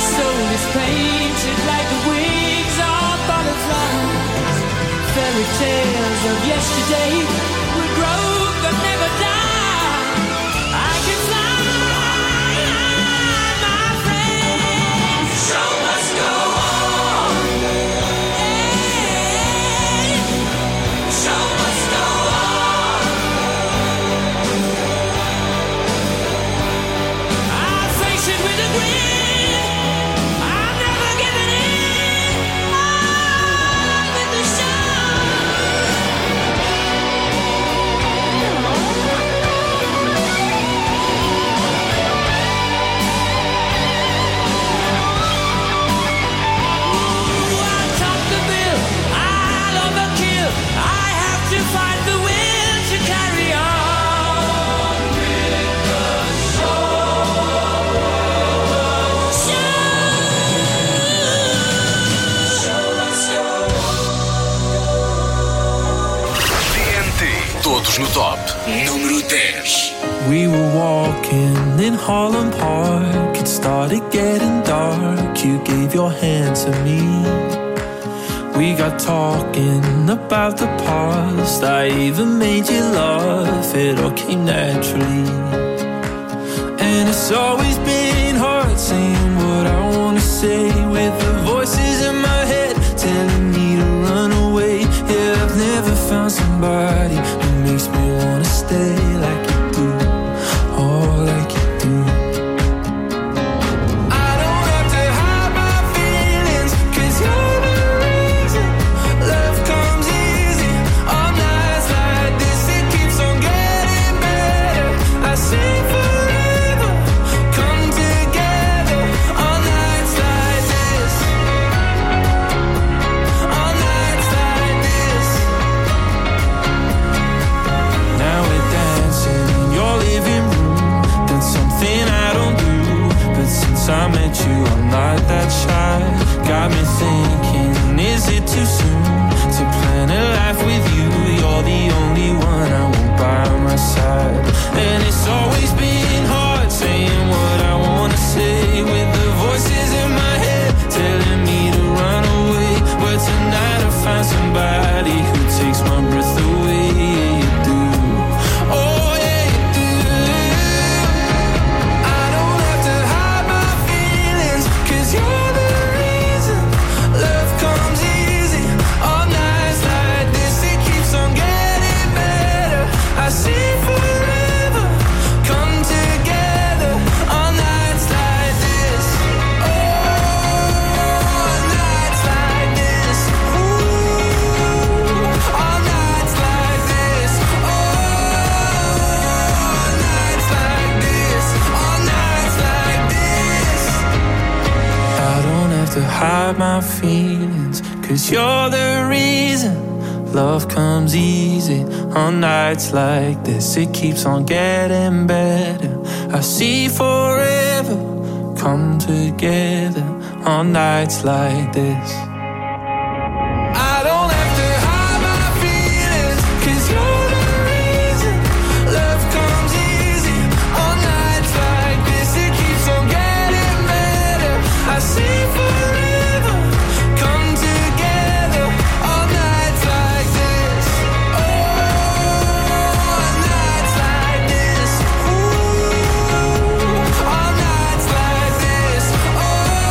soul is painted like the wings of butterflies. Fairy tales of yesterday will grow but never die. I can fly, my friend. Show must go on. Hey, show must go on. I'll face it with a grin. I'm never giving in. On with the show. Find the will to carry on with the TNT, todos no top. Número 10. We were walking in Holland Park. It started getting dark. You gave your hand to me. We got talking about the past. I even made you laugh. It all came naturally. And it's always been hard saying what I want to say, with the voices in my head telling me to run away. Yeah, I've never found somebody who makes me want to stay like you do. Oh, like you do. I met you, I'm not that shy. Got me thinking, is it too soon to plan a life with you? You're the only one I want by my side. And it's always been hard saying what I want to say, with the voices in my head telling me to run away. But tonight I find somebody who takes my breath away. Yeah, you do. Oh, yeah, you do. I don't have to hide my feelings, 'cause you're the reason love comes easy. On nights like this, it keeps on getting better. I see forever come together on nights like this. Oh, on nights like this. Ooh, on nights like this. Oh, on nights like this. On nights like this. I don't have to hide my feelings, 'cause you're the reason love comes easy. On nights like this, it keeps on getting better. I see forever come together on nights like this. I don't have to hide my feelings, 'cause you're the reason love comes easy. On nights like this, it keeps on getting better. I see forever come together on nights like this. Oh, on nights like this. Ooh, on nights like this. Oh,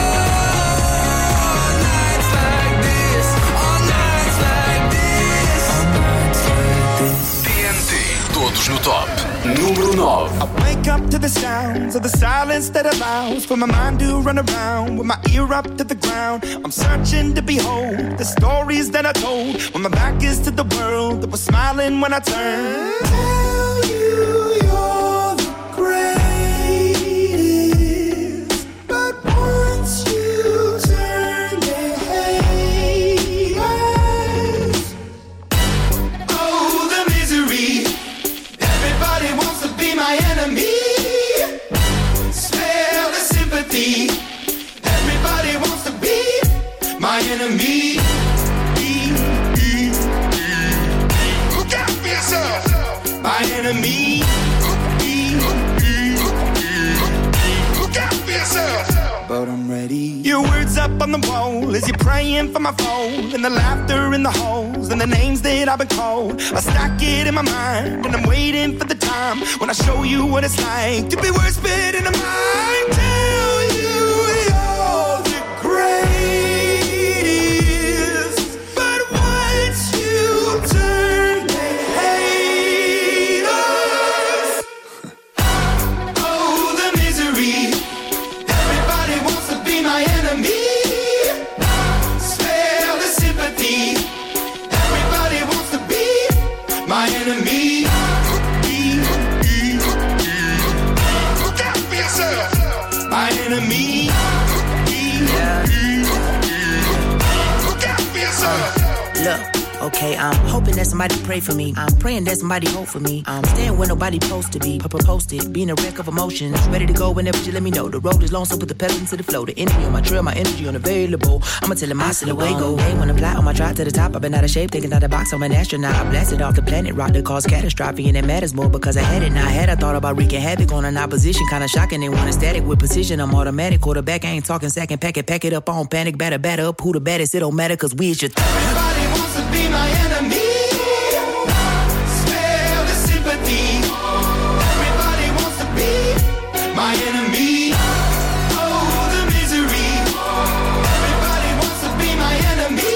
on nights like this. On nights like this. On nights like this. TNT, todos no top. Número 9. I wake up to the sounds of the silence that allows for my mind to run around with my ear up to the ground. I'm searching to behold the stories that I told when my back is to the world that was smiling when I turned. Tell you you're the greatest, but once you turn the haters. Oh, the misery. Everybody wants to be my enemy. Spare the sympathy. Everybody wants to be my enemy. Look out for yourself. My out, I'm ready. Your words up on the wall as you're praying for my phone, and the laughter in the halls and the names that I've been called. I stack it in my mind and I'm waiting for the time when I show you what it's like to be worse fit in a mind. Tell you you're the greatest, but once you turn they hate us. Oh, the misery. Everybody wants to be my enemy. Spare the sympathy. Everybody wants to be my enemy. Look out for yourself. My enemy. Look out for yourself. Look, okay, I'm hoping that somebody pray for me. I'm praying that somebody hope for me. I'm staying where nobody supposed to be. Posted, being a wreck of emotions. Ready to go whenever you let me know. The road is long, so put the pedal into the flow. The enemy on my trail, my energy unavailable. I'ma tell him I still away go. Hey, when I fly on my drive to the top, I've been out of shape, taking out the box. I'm an astronaut. I blasted off the planet, rock that caused catastrophe, and it matters more because I had it. Now I had I thought about wreaking havoc on an opposition, kinda shocking. They want a static with precision. I'm automatic, quarterback. I ain't talking second pack it up on panic, batter up. Who the baddest? It don't matter, cause we is your Everybody wants to be my enemy. Spare the sympathy. Everybody wants to be my enemy. Oh, the misery. Everybody wants to be my enemy.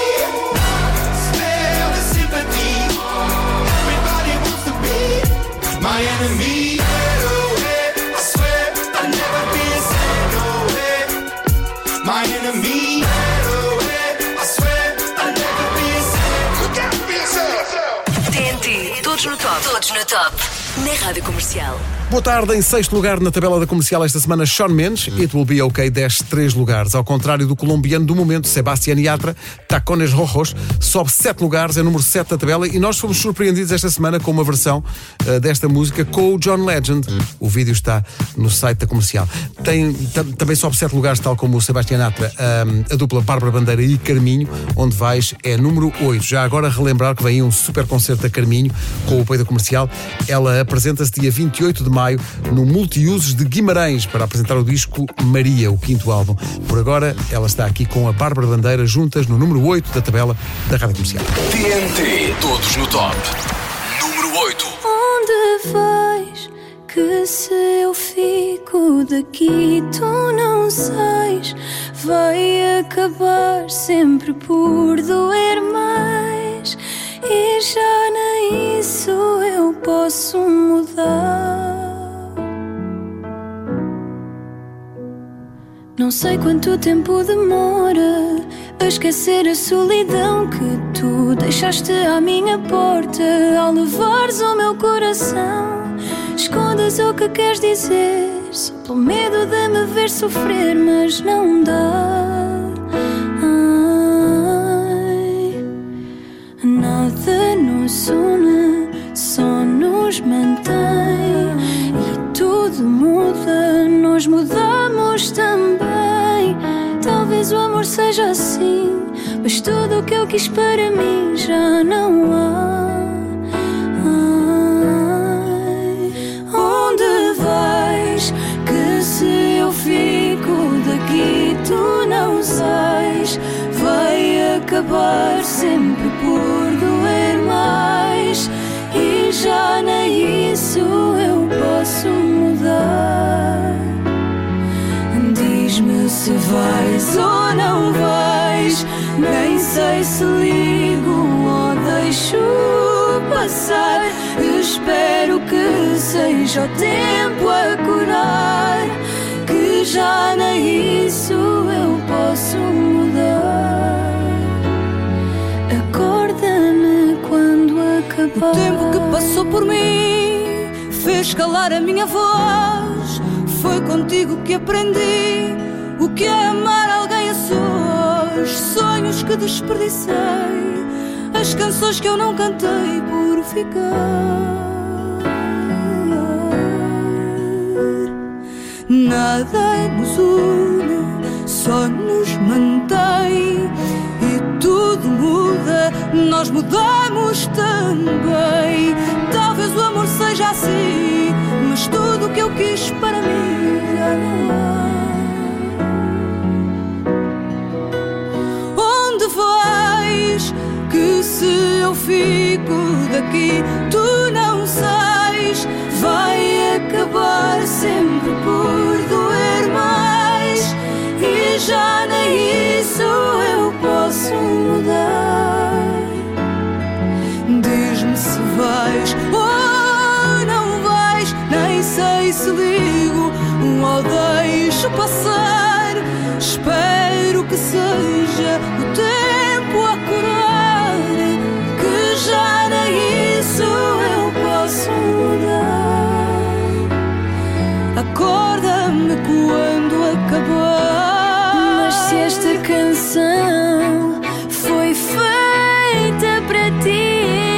Spare the sympathy. Everybody wants to be my enemy. I swear I'll never be the same. No way. My enemy. I swear I'll never be the same. Look out for yourself. TNT, todos no top. Todos no top. Na Rádio Comercial. Boa tarde, em sexto lugar na tabela da comercial esta semana, Shawn Mendes, It Will Be OK, desce 3 lugares. Ao contrário do colombiano do momento, Sebastián Yatra, Tacones Rojos, sobe 7 lugares, é número 7 da tabela, e nós fomos surpreendidos esta semana com uma versão desta música com o John Legend. O vídeo está no site da comercial. Também sobe 7 lugares, tal como o Sebastián Yatra, a dupla Bárbara Bandeira e Carminho, Onde Vais é número 8. Já agora relembrar que vem aí um super concerto da Carminho com o apoio da comercial. Ela apresenta-se dia 28 de maio no Multiusos de Guimarães para apresentar o disco Maria, o 5º álbum. Por agora, ela está aqui com a Bárbara Bandeira juntas no número 8 da tabela da Rádio Comercial. TNT, todos no top. Número 8. Onde vais? Que se eu fico daqui tu não sais. Vai acabar sempre por doer mais. E já nem isso eu posso mudar. Não sei quanto tempo demora a esquecer a solidão que tu deixaste à minha porta. Ao levares o meu coração, escondes o que queres dizer, só pelo medo de me ver sofrer, mas não dá. Nada nos une, só nos mantém. E tudo muda, nós mudamos também. Talvez o amor seja assim, mas tudo o que eu quis para mim já não há. Onde vais? Que se eu fico daqui tu não sais. Vai acabar sempre por doer mais. E já nem isso eu posso mudar. Diz-me se vais ou não vais. Nem sei se ligo ou deixo passar. Espero que seja o tempo a curar, que já nem isso eu posso mudar. Acorda-me quando acabar. O tempo que passou por mim fez calar a minha voz. Foi contigo que aprendi o que é amar alguém a sós. Sonhos que desperdicei, as canções que eu não cantei por ficar. Nada nos une, só nos mantém. E tudo muda, nós mudamos também. Talvez o amor seja assim, mas tudo o que eu quis para mim já não há. ti, tu não sais. Vai acabar sempre por doer mais, e já nem isso eu posso mudar. Diz-me se vais ou não vais, nem sei se ligo ou deixo passar. Espero que seja o tempo a curar, que já nem isso eu posso mudar. Acorda-me quando acabar. Mas se esta canção foi feita para ti,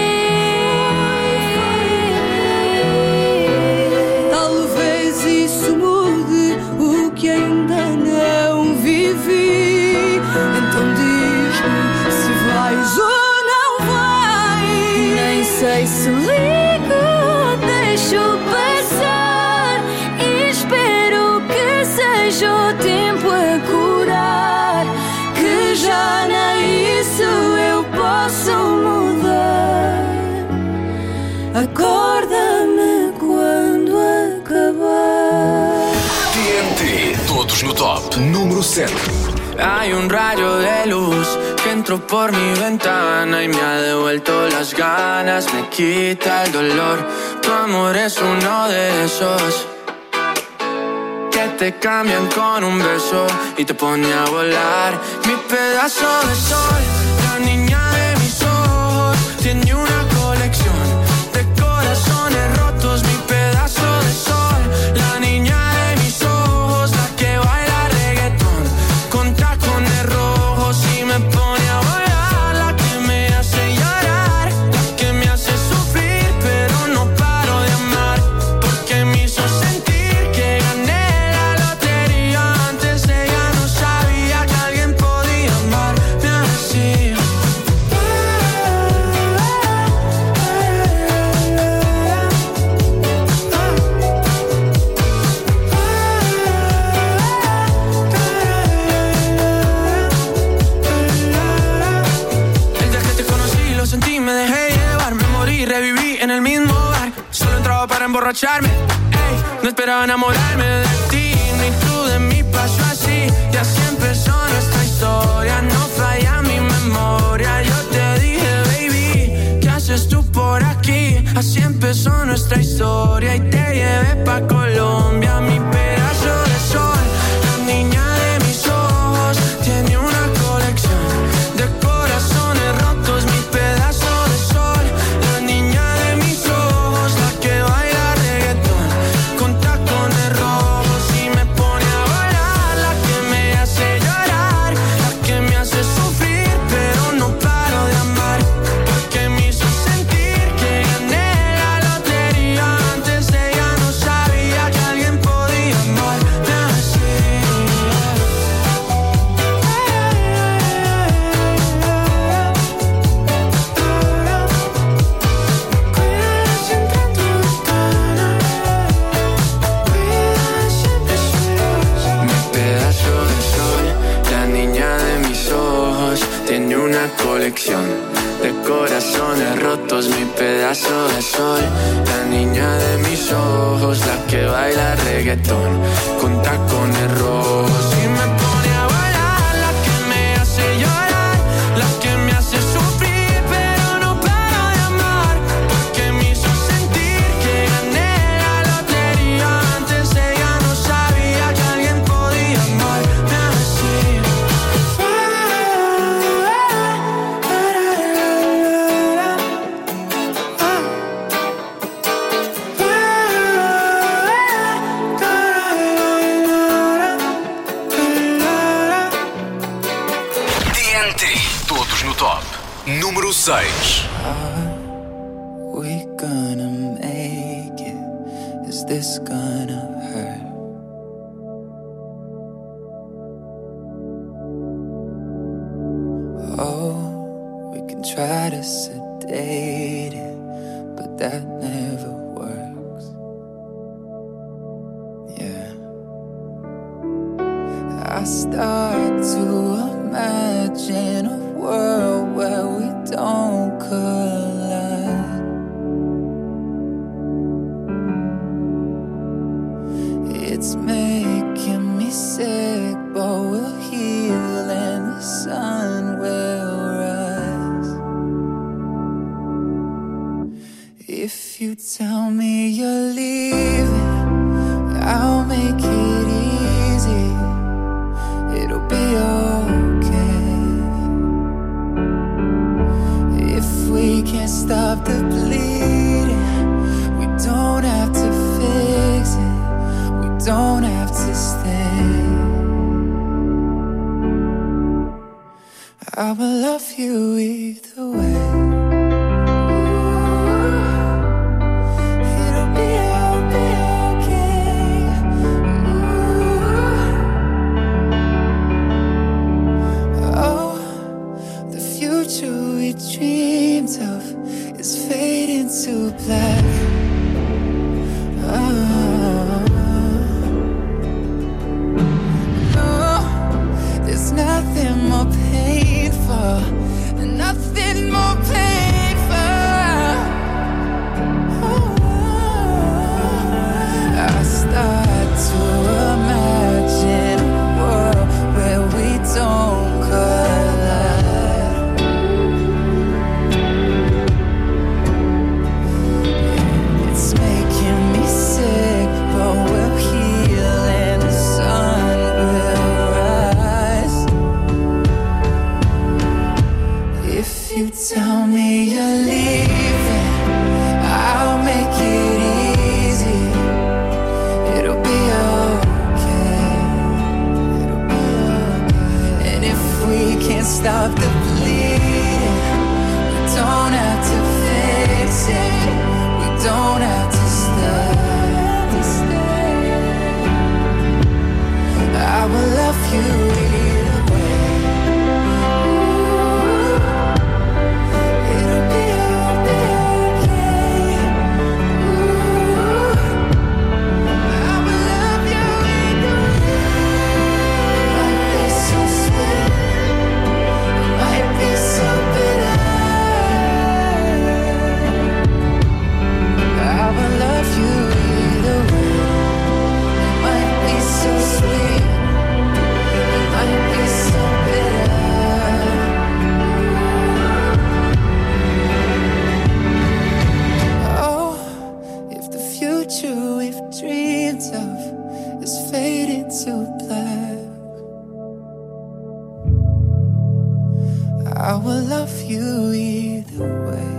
talvez isso mude o que ainda não vivi. Então diz-me se vais ou não vais. nem sei se ligo ou deixo passar. E espero que seja o tempo a curar, que já nem isso eu posso mudar. Acorda-me quando acabar. TNT, todos no top. Número 7. Hay un rayo de luz que entró por mi ventana y me ha devuelto las ganas, me quita el dolor. Tu amor es uno de esos que te cambian con un beso y te pone a volar. Mi pedazo de sol, la niña de mis ojos, tiene una colección de corazones rotos. Mi pedazo de sol, la niña de mis ojos, la que baila reggaetón con tacones rojos y me pone a volar. La que me hace llorar, la que me hace sufrir, pero no paro de amar, porque me hizo sentir que gané la lotería. Antes de ella no sabía que alguien podía amarme así. El día que te conocí lo sentí, me dejé llevar, me morí, reviví en el mismo bar. Solo entraba para emborracharme, ey, no esperaba enamorarme de ti, ni tú de mí, pasó así. Y así empezó nuestra historia, no falla mi memoria. Yo te dije, baby, ¿qué haces tú por aquí? Así empezó nuestra historia y te llevé pa' Colombia. Mi pedazo de sol, la niña de mis ojos, tiene una colección de corazones rotos. Mi pedazo de sol, la niña de mis ojos, la que baila reggaetón con tacones rojos y me pone a volar. La que me hace llorar, la que me hace sufrir, pero no paro de amar, porque me hizo sentir que gané la lotería. Antes de ella no sabía que alguien podía amarme así. Mi pedazo de sol, la niña de mis ojos, tiene una colección de corazones rotos. Mi pedazo de sol, la niña de mis ojos, la que baila reggaetón con tacones rojos y me pone a volar. La que me hace llorar, la que me hace sufrir, pero no paro de amar, porque me hizo sentir que gané la lotería. Antes de ella no sabía que alguien podía amarme así. TNT, todos no top. Número 6. We gonna make it? Is this gonna hurt? Oh, we can try to sedate it, but that never works. Yeah. I start to imagine a world where we don't collide. have to stay. I will love you either way. Dreams of is fading to black. No, there's nothing more painful, nothing more painful. I start to imagine a world where we don't collide. Tell me you're leaving, I'll make it easy. It'll be okay, it'll be okay. And if we can't stop the bleeding, we don't have to fix it, we don't have to stay. I will love you. I will love you either way.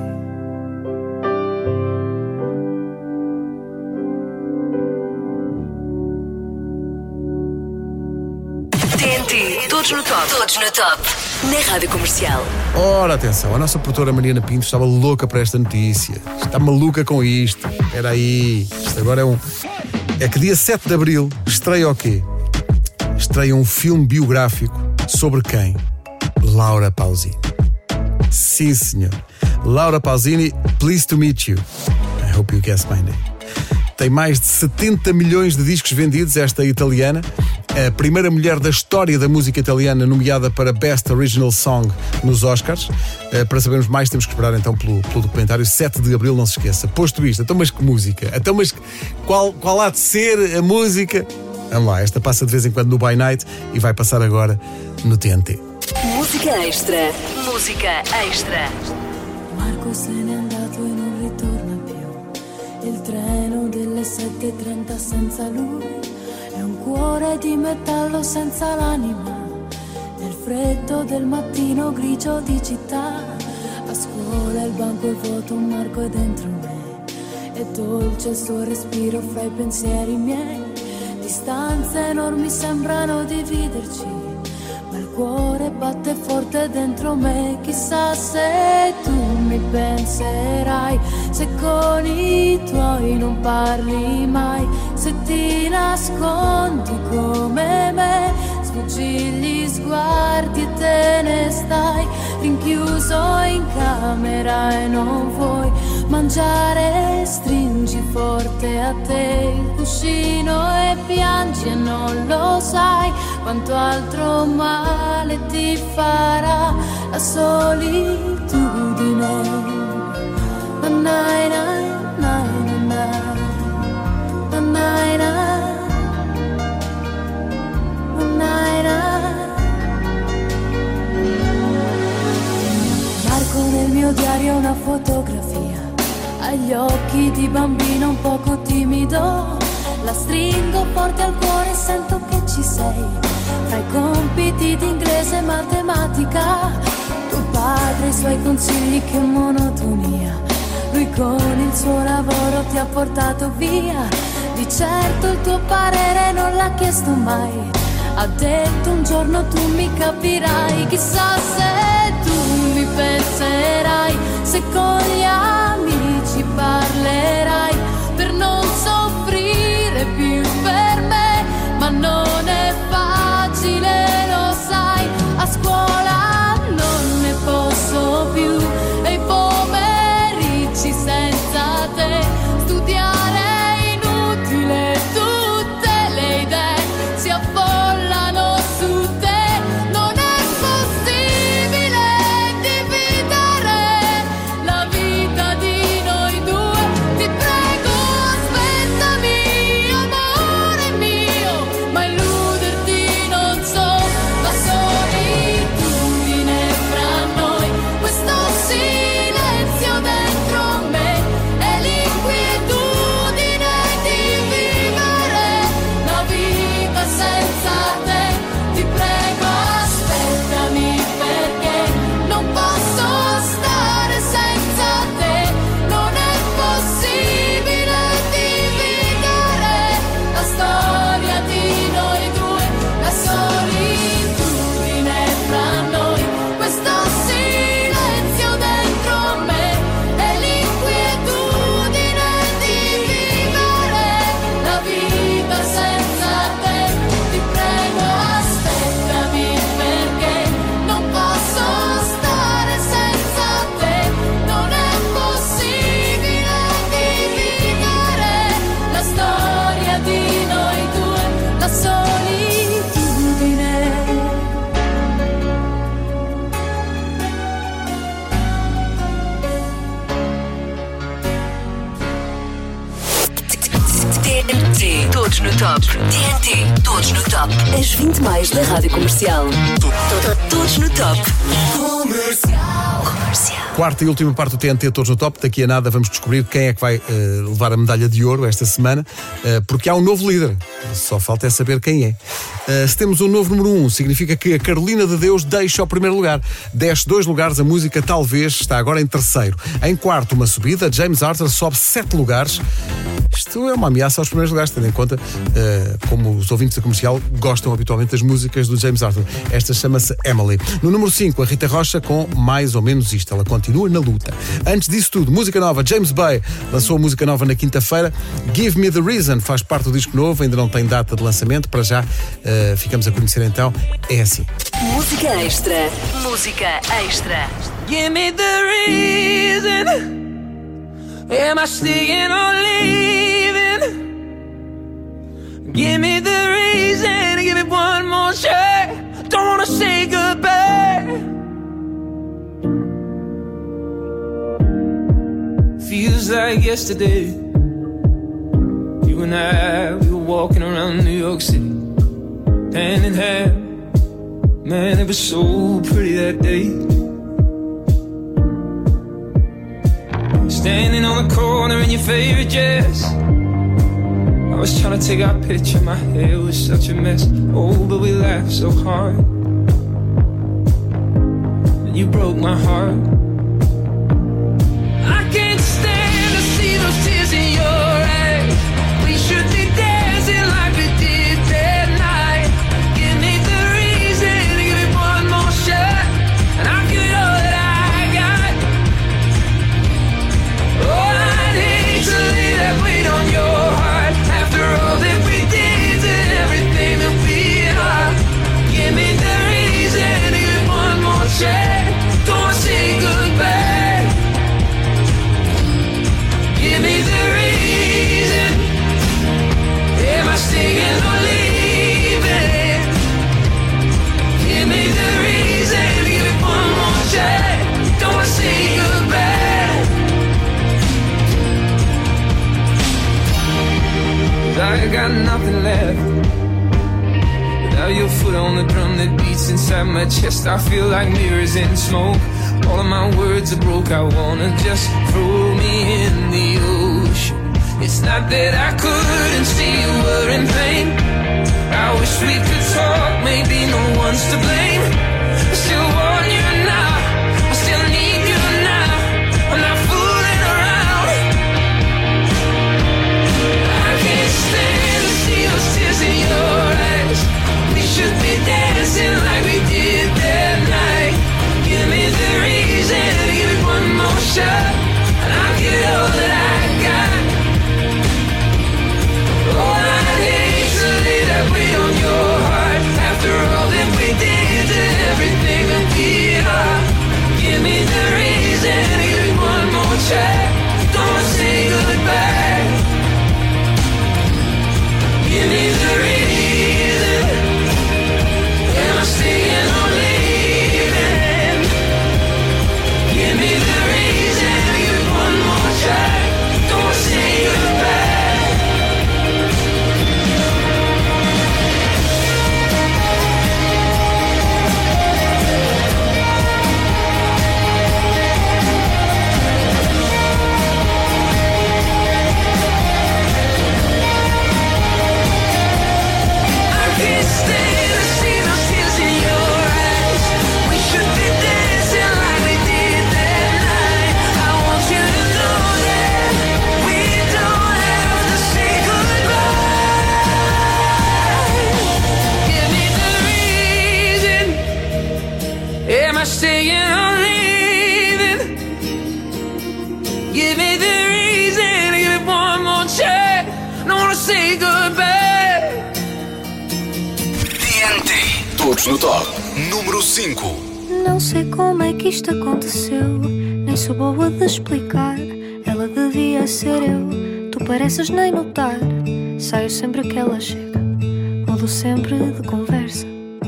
TNT, todos no top. Todos no top. Na Rádio Comercial. Ora, atenção, a nossa produtora Mariana Pinto estava louca para esta notícia. Está maluca com isto. Espera aí. Isto agora é que dia 7 de Abril estreia o quê? Estreia um filme biográfico sobre quem? Laura Pausini. Sim, senhor. Laura Pausini, pleased to meet you. I hope you guessed my name. Tem mais de 70 milhões de discos vendidos, esta italiana. A primeira mulher da história da música italiana nomeada para Best Original Song nos Oscars. Para sabermos mais temos que esperar então pelo documentário 7 de Abril, não se esqueça. Posto isto, então mas que música? Então mas qual há de ser a música? Vamos lá, esta passa de vez em quando no By Night e vai passar agora no TNT. Música extra. Música extra. Marco se n'è andato e non ritorna più. Il treno delle 7:30 senza lui è un cuore di metallo senza l'anima. Nel freddo del mattino grigio di città, a scuola il banco è vuoto, un Marco è dentro me. È dolce il suo respiro fra i pensieri miei. Distanze enormi sembrano dividerci, ma il cuore batte forte dentro me. Chissà se tu mi penserai, se con i tuoi non parli mai, se ti nascondi come me, sfuggi gli sguardi e te ne stai rinchiuso in camera e non vuoi mangiare, stringi forte a te il cuscino e piangi e non lo sai quanto altro male ti farà la solitudine. Nai, nai, nai, nai, nai, nai, nai. Marco nel mio diario una fotografia, agli occhi di bambino un poco timido. La stringo forte al cuore e sento che ci sei. Fra i compiti di inglese e matematica, tuo padre e i suoi consigli, che monotonia. Lui con il suo lavoro ti ha portato via Di certo il tuo parere non l'ha chiesto mai. Ha detto un giorno tu mi capirai. Chissà se tu mi penserai, se con gli amici parlerai, per non soffrire più per me. Ma non è facile, lo sai, a scuola non ne posso più, e i pomeriggi senza te, studiare è inutile, tutte le idee si affollano su te. Non è possibile dividere la vita di noi due. Ti prego aspettami, amore mio, ma illuderti non so. La solitudine fra noi, questo silenzio dentro me, e l'inquietudine di vivere la vita senza te. Ti prego aspettami, perché non posso stare senza te. Non è possibile dividere la storia di noi due. La solitudine fra noi, questo silenzio dentro me, e l'inquietudine di vivere la vita senza te. Ti prego aspettami, perché non posso stare senza te. Non è possibile dividere la storia di noi due. La solitudine. TNT, todos no top. TNT, todos no top. As 20 mais da Rádio Comercial. Todos no top. Comercial. Quarta e última parte do TNT Todos no Top. Daqui a nada vamos descobrir quem é que vai levar a medalha de ouro esta semana, porque há um novo líder. Só falta é saber quem é. Se temos um novo número 1, significa que a Carolina de Deus deixa o primeiro lugar. Desce 2 lugares, a música Talvez está agora em terceiro. Em quarto, uma subida, James Arthur sobe 7 lugares. Isto é uma ameaça aos primeiros lugares, tendo em conta como os ouvintes da Comercial gostam habitualmente das músicas do James Arthur. Esta chama-se Emily. No número 5, a Rita Rocha com Mais ou Menos Isto. Ela continua na luta. Antes disso tudo, música nova. James Bay lançou música nova na quinta-feira. Give Me The Reason faz parte do disco novo, ainda não tem data de lançamento. Para já, ficamos a conhecer então. É assim. Música extra. Música extra. Give me the reason. Am I staying or leaving? Give me the reason. Give me one more shot. Don't wanna say goodbye. Feels like yesterday. You and I, we were walking around New York City, hand in hand. Man, it was so pretty that day. Standing on the corner in your favorite dress. I was trying to take our picture, my hair was such a mess. Oh, but we laughed so hard. And you broke my heart. I can't stand to see those tears in your eyes. We should be dancing like we did that night. Give me the reason, give me one more shot, and I'll give it all that I got. Oh, I'd hate to lay that weight on your heart. After all that we did and everything that we are. Give me the reason, give me one more shot. Don't wanna say goodbye. Give me the reason. Am I staying or leaving? Give me the reason. Give me one more shot. Don't wanna say goodbye. I got nothing left. Without your foot on the drum that beats inside my chest, I feel like mirrors in smoke. All of my words are broke. I wanna just throw me in the ocean. It's not that I couldn't see you were in pain. I wish we could talk, maybe no one's to blame. I still want you now, I still need you now. I'm not fooling around. I can't Todos no top. Número 5. Não sei como é que isto aconteceu, nem sou boa de explicar. Ela devia ser eu, tu pareces nem notar. Saio sempre que ela chega, mudo sempre de conversa.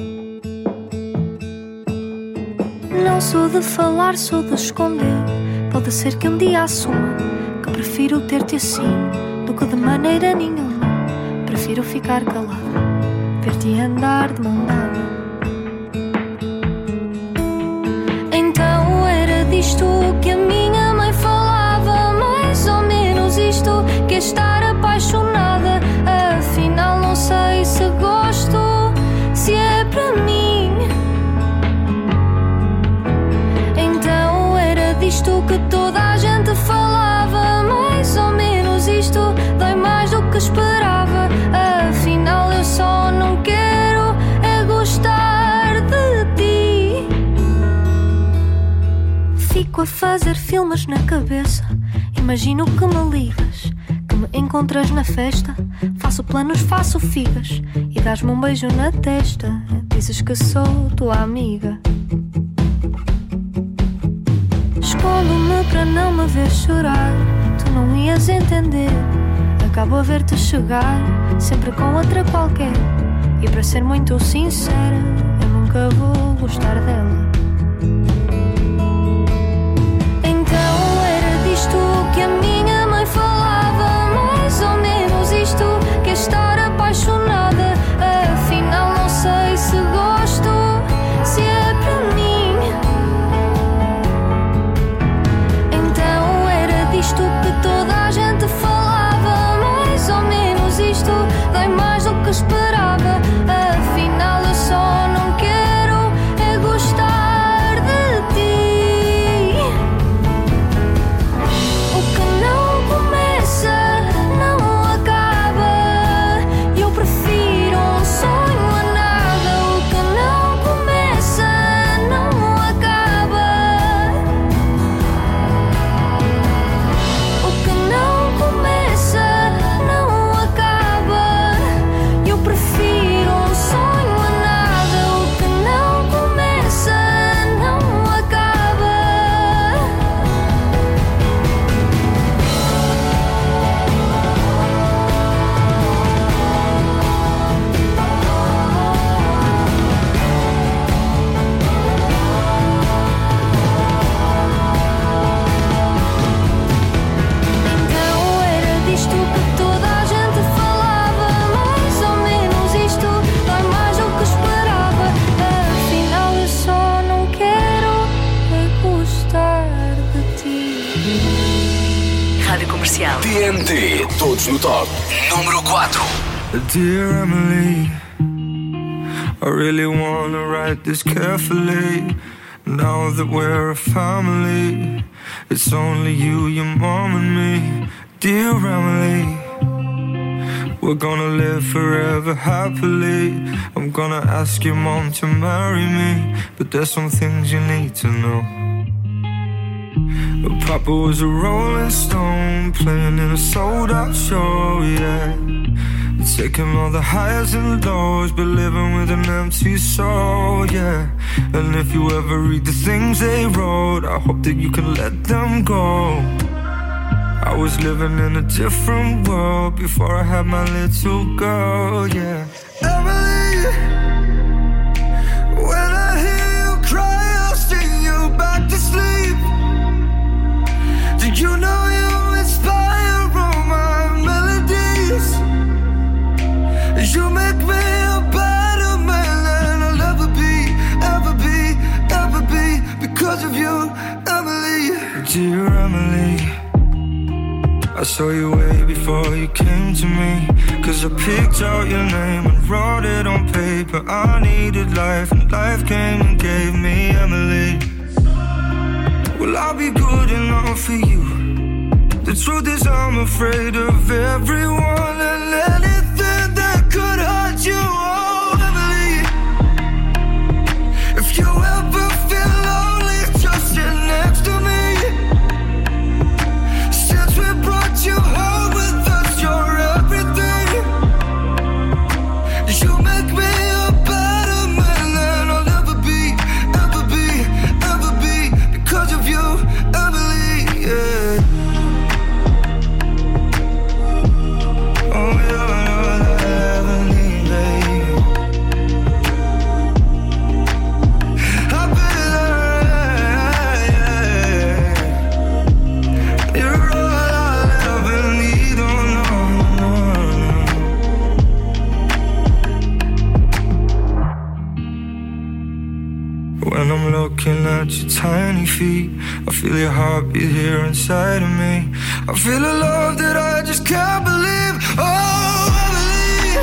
Não sou de falar, sou de esconder. Pode ser que um dia assuma que prefiro ter-te assim do que de maneira nenhuma. Prefiro ficar calada, ver-te andar de mão dada. Então era disto que a minha mãe falava, mais ou menos isto, que é estar apaixonada. Afinal não sei se gosto, se é para mim. Então era disto que toda a gente falava, mais ou menos isto, dói mais do que esperava. Afinal eu só não quero é gostar de ti. Fico a fazer filmes na cabeça, imagino que me ligas, que me encontras na festa. Faço planos, faço figas e dás-me um beijo na testa. Dizes que sou tua amiga. Escondo-me para não me ver chorar, tu não ias entender. Acabo a ver-te chegar, sempre com outra qualquer. E para ser muito sincera, eu nunca vou gostar dela. Então era disto que a minha mãe falava, mais ou menos isto, que é estar apaixonada. Afinal não sei se gosto, se é para mim. Então era disto que toda a gente falava, mais ou menos isto, dói mais do que esperava. Afinal eu só não quero é gostar de ti. O que não começa não acaba, eu prefiro um sonho a nada. O que não começa não acaba, o que não começa não acaba, eu prefiro um sonho a nada. O que não começa não acaba. Então era disto que toda a gente falava, mais ou menos isto, dói mais do que esperava. Afinal eu só não quero é gostar de ti. Rádio Comercial. TNT. Todos no top. Número 4. Dear Emily, I really wanna write this carefully. Now that we're a family, it's only you, your mom and me. Dear Emily, we're gonna live forever happily. I'm gonna ask your mom to marry me, but there's some things you need to know. Papa was a rolling stone, playing in a sold-out show, yeah. Taking all the highs and lows, but living with an empty soul, yeah. And if you ever read the things they wrote, I hope that you can let them go. I was living in a different world before I had my little girl, yeah. Emily, when I hear you cry, I'll sing you back to sleep. Did you know you inspire all my melodies? You make me a better man than I'll ever be, ever be, ever be, because of you, Emily. Dear Emily, I saw you way before you came to me, 'cause I picked out your name and wrote it on paper. I needed life and life came and gave me Emily. Will I be good enough for you? The truth is I'm afraid of everyone and anything that could hurt you, oh Emily. If you ever feel lonely, just sit next to me. Since we brought you home with us, you're everything. You make me a better man looking at your tiny feet. I feel your heartbeat here inside of me. I feel a love that I just can't believe. Oh, Emily,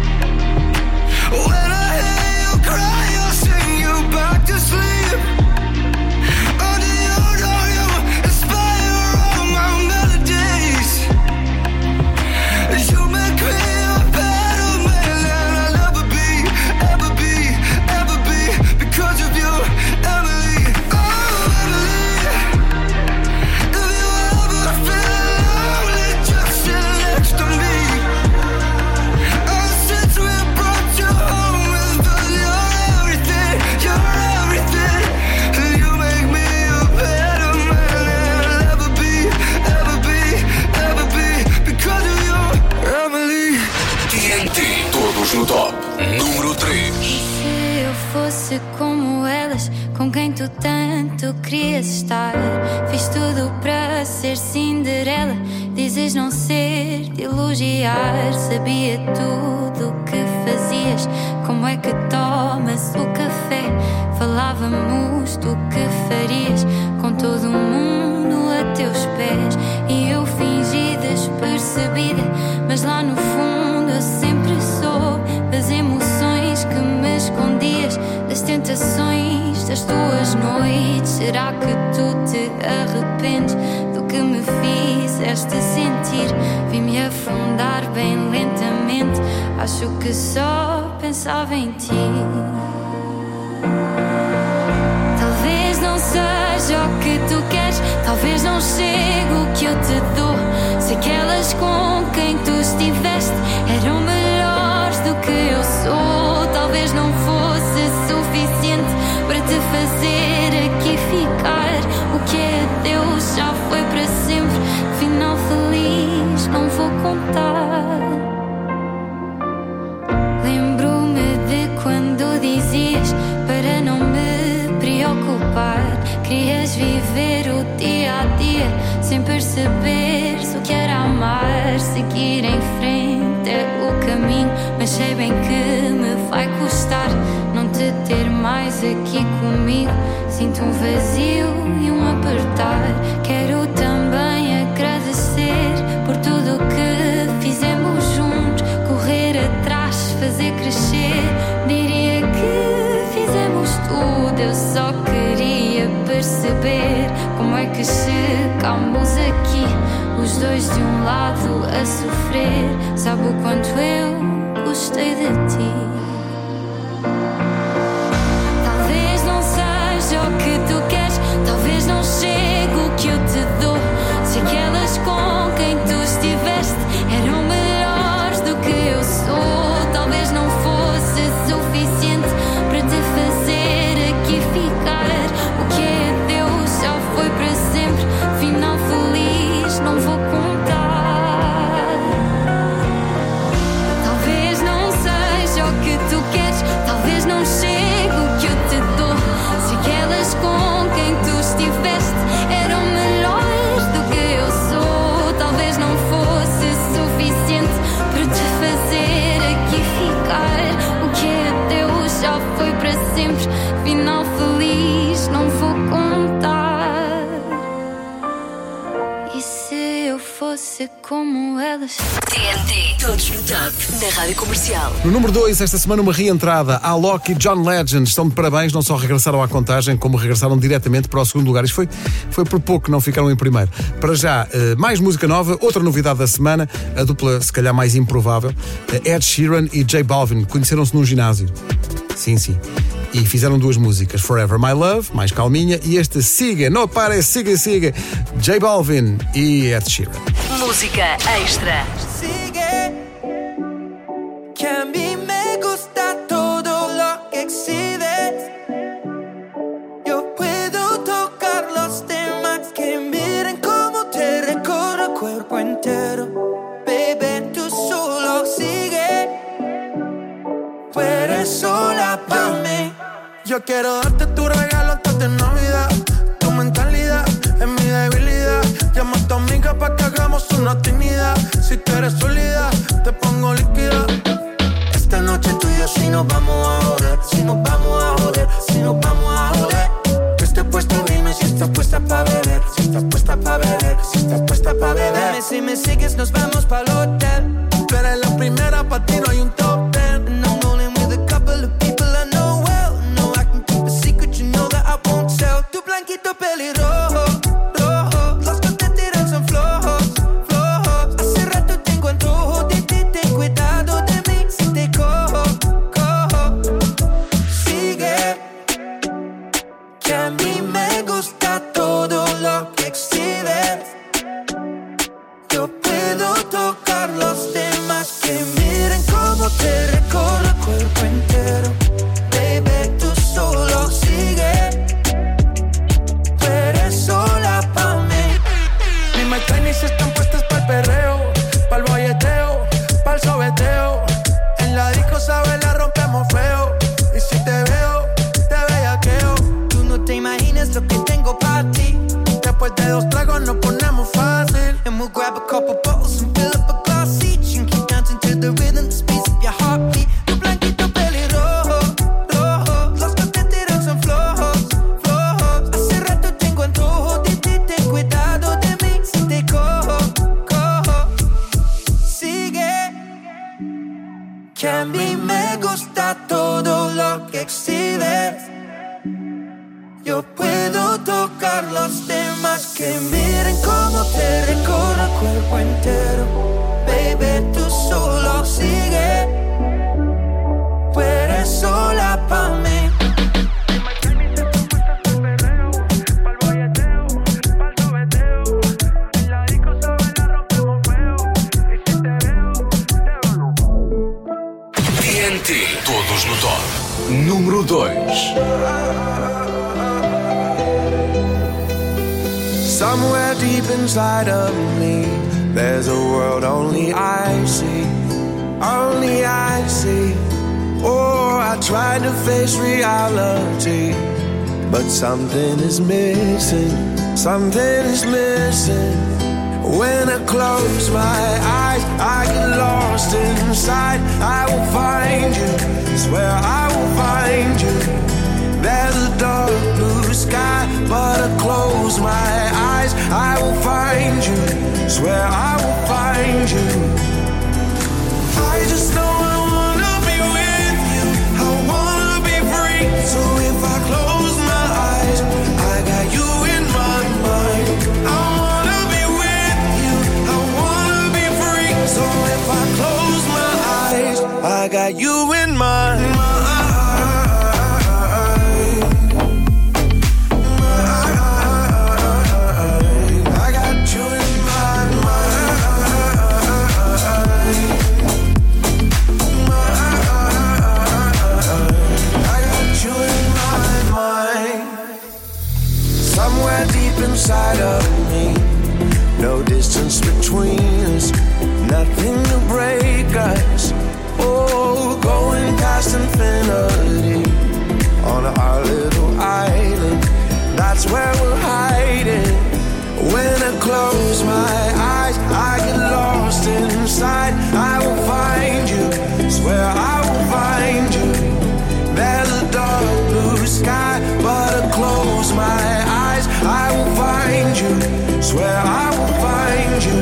when I hear you cry, I'll sing you back to sleep. Only you know you inspire all my melodies. You make me a better man than I'll ever be, ever be, ever be, because of you, Emily. Oh, Emily, if you ever feel lonely, just sit next to me. Oh, since we brought you home with us, you're everything, and you make me a better man than I'll ever be, ever be, ever be, because of you, Emily. TNT, todos no top. Número 3. Se eu fosse como elas, com quem tu tanto querias estar, fiz tudo para ser Cinderela. Dizes não ser de elogiar, sabia tudo o que fazias. Como é que tomas o café? Falávamos do que farias, com todo o mundo a teus pés. E eu fingi despercebida, mas lá no fundo eu sempre soube das emoções que me escondias, das tentações das tuas noites. Será que tu te arrependes do que me fizeste sentir? Vi-me afundar bem lentamente, acho que só pensava em ti. Talvez não seja o que tu queres, talvez não chegue o que eu te dou. Se aquelas com quem tu estiveste eram melhores do que eu sou, talvez não fosse suficiente para te fazer aqui ficar. O que é Deus já foi para sempre, final feliz não vou contar. Lembro-me de quando dizias para não me preocupar. Querias viver o dia a dia sem perceberes o que era amar. Seguir em frente é o caminho, mas sei bem que me vai custar não te ter mais aqui comigo. Sinto um vazio e um apertar. Quero também agradecer por tudo o que fizemos juntos, correr atrás, fazer crescer. Diria que fizemos tudo, eu só queria perceber como é que chegamos aqui, os dois de um lado a sofrer. Sabe o quanto eu gostei de ti. Talvez não seja o que tu queres, talvez não chegue o que eu te dou. Se aquelas com quem tu estiveste eram melhores do que eu sou, talvez não fosse suficiente para te fazer aqui ficar. O que é Deus já foi para sempre, final feliz não vou contar. Talvez não seja o que tu queres, talvez não chegue o que eu te dou. Se aquelas com quem tu estiveste eram melhores do que eu sou, talvez não fosse suficiente para te fazer aqui ficar. O que é Deus já foi para sempre, final feliz não vou contar. E se eu fosse como elas? TNT, todos no top, na Rádio Comercial. No número 2, esta semana uma reentrada. Alok e John Legend estão de parabéns, não só regressaram à contagem, como regressaram diretamente para o segundo lugar. Isto foi por pouco que não ficaram em primeiro. Para já, mais música nova, outra novidade da semana, a dupla se calhar mais improvável, Ed Sheeran e J Balvin, conheceram-se num ginásio. Sim. E fizeram duas músicas, Forever My Love, mais calminha, e este Siga, não pare, siga, J Balvin e Ed Sheeran. Música extra. Sigue, que a mí me gusta todo lo que exhibes. Yo puedo tocar los temas que miren cómo te recorre el cuerpo entero. Baby, tú solo sigue, tú eres sola para mí. Yo quiero darte tu regalo antes de Navidad. Tu mentalidad es mi debilidad. Llama a tu amiga pa' que hagamos una actividad. Si tú eres sólida, te pongo líquida. Esta noche tú y yo si nos vamos a joder, si nos vamos a joder, si nos vamos a joder. estás puesta pa' beber, si estás puesta pa' beber, si estás puesta pa' beber. Dime si me sigues, nos vamos pa'l hotel. Tú eres la primera, pa' ti no hay un top 10. And I'm rolling with a couple of people I know well. No, I can keep a secret, you know that I won't tell. Tu blanquito pelirrojo, rojo. Los que te tiran son flojos, flojos. Hace rato tengo antojo de ti, ten cuidado de mí si te cojo, cojo. Sigue, que a mí me gusta todo lo que exhibes. Yo puedo tocar los demás, que miren cómo te recorro el cuerpo entero. Baby, tú solo sigue, tú eres sola pa' mí. Mis my Chinese están puestas pa'l perreo, pa'l bolleteo, pa'l sobeteo. En la disco, sabes, la rompemos feo. Y si te veo, te bellaqueo. Tú no te imaginas lo que tengo pa' ti. Después de 2 tragos nos ponemos fácil. And we'll grab a couple bottles and fill up a glass each. And keep dancing to the rhythm, the speeds of your heartbeat. Tu blanquito pelirrojo, rojo. Los que te tiran son flojos, flojos. Hace rato tengo antojo de ti, ten cuidado de mí si te cojo, cojo. Sigue, que a mí me gusta todo lo que exhibes. Yo puedo tocar los temas, que miren cómo te recorro el cuerpo entero. Baby, tú solo sigue, tú eres sola pa' mí. TNT, todos no top. Número 2. Somewhere deep inside of me, there's a world only I see, only I see. Oh, I tried to face reality, but something is missing, something is missing. When I close my eyes, I get lost inside. I will find you, swear I will find you. There's a dark blue sky, but I close my eyes, I will find you, swear I will find you. I just know I wanna be with you, I wanna be free. So if I close my eyes, I got you in my mind. I wanna be with you, I wanna be free. So if I close my eyes, I got you in my mind. Inside of me, no distance between us, nothing to break us. Oh, going past infinity on our little island, that's where we're hiding. When I close my eyes, I get lost inside. I will find you, swear I will find you. There's a dark blue sky, but I close my eyes, I will find you, swear I will find you.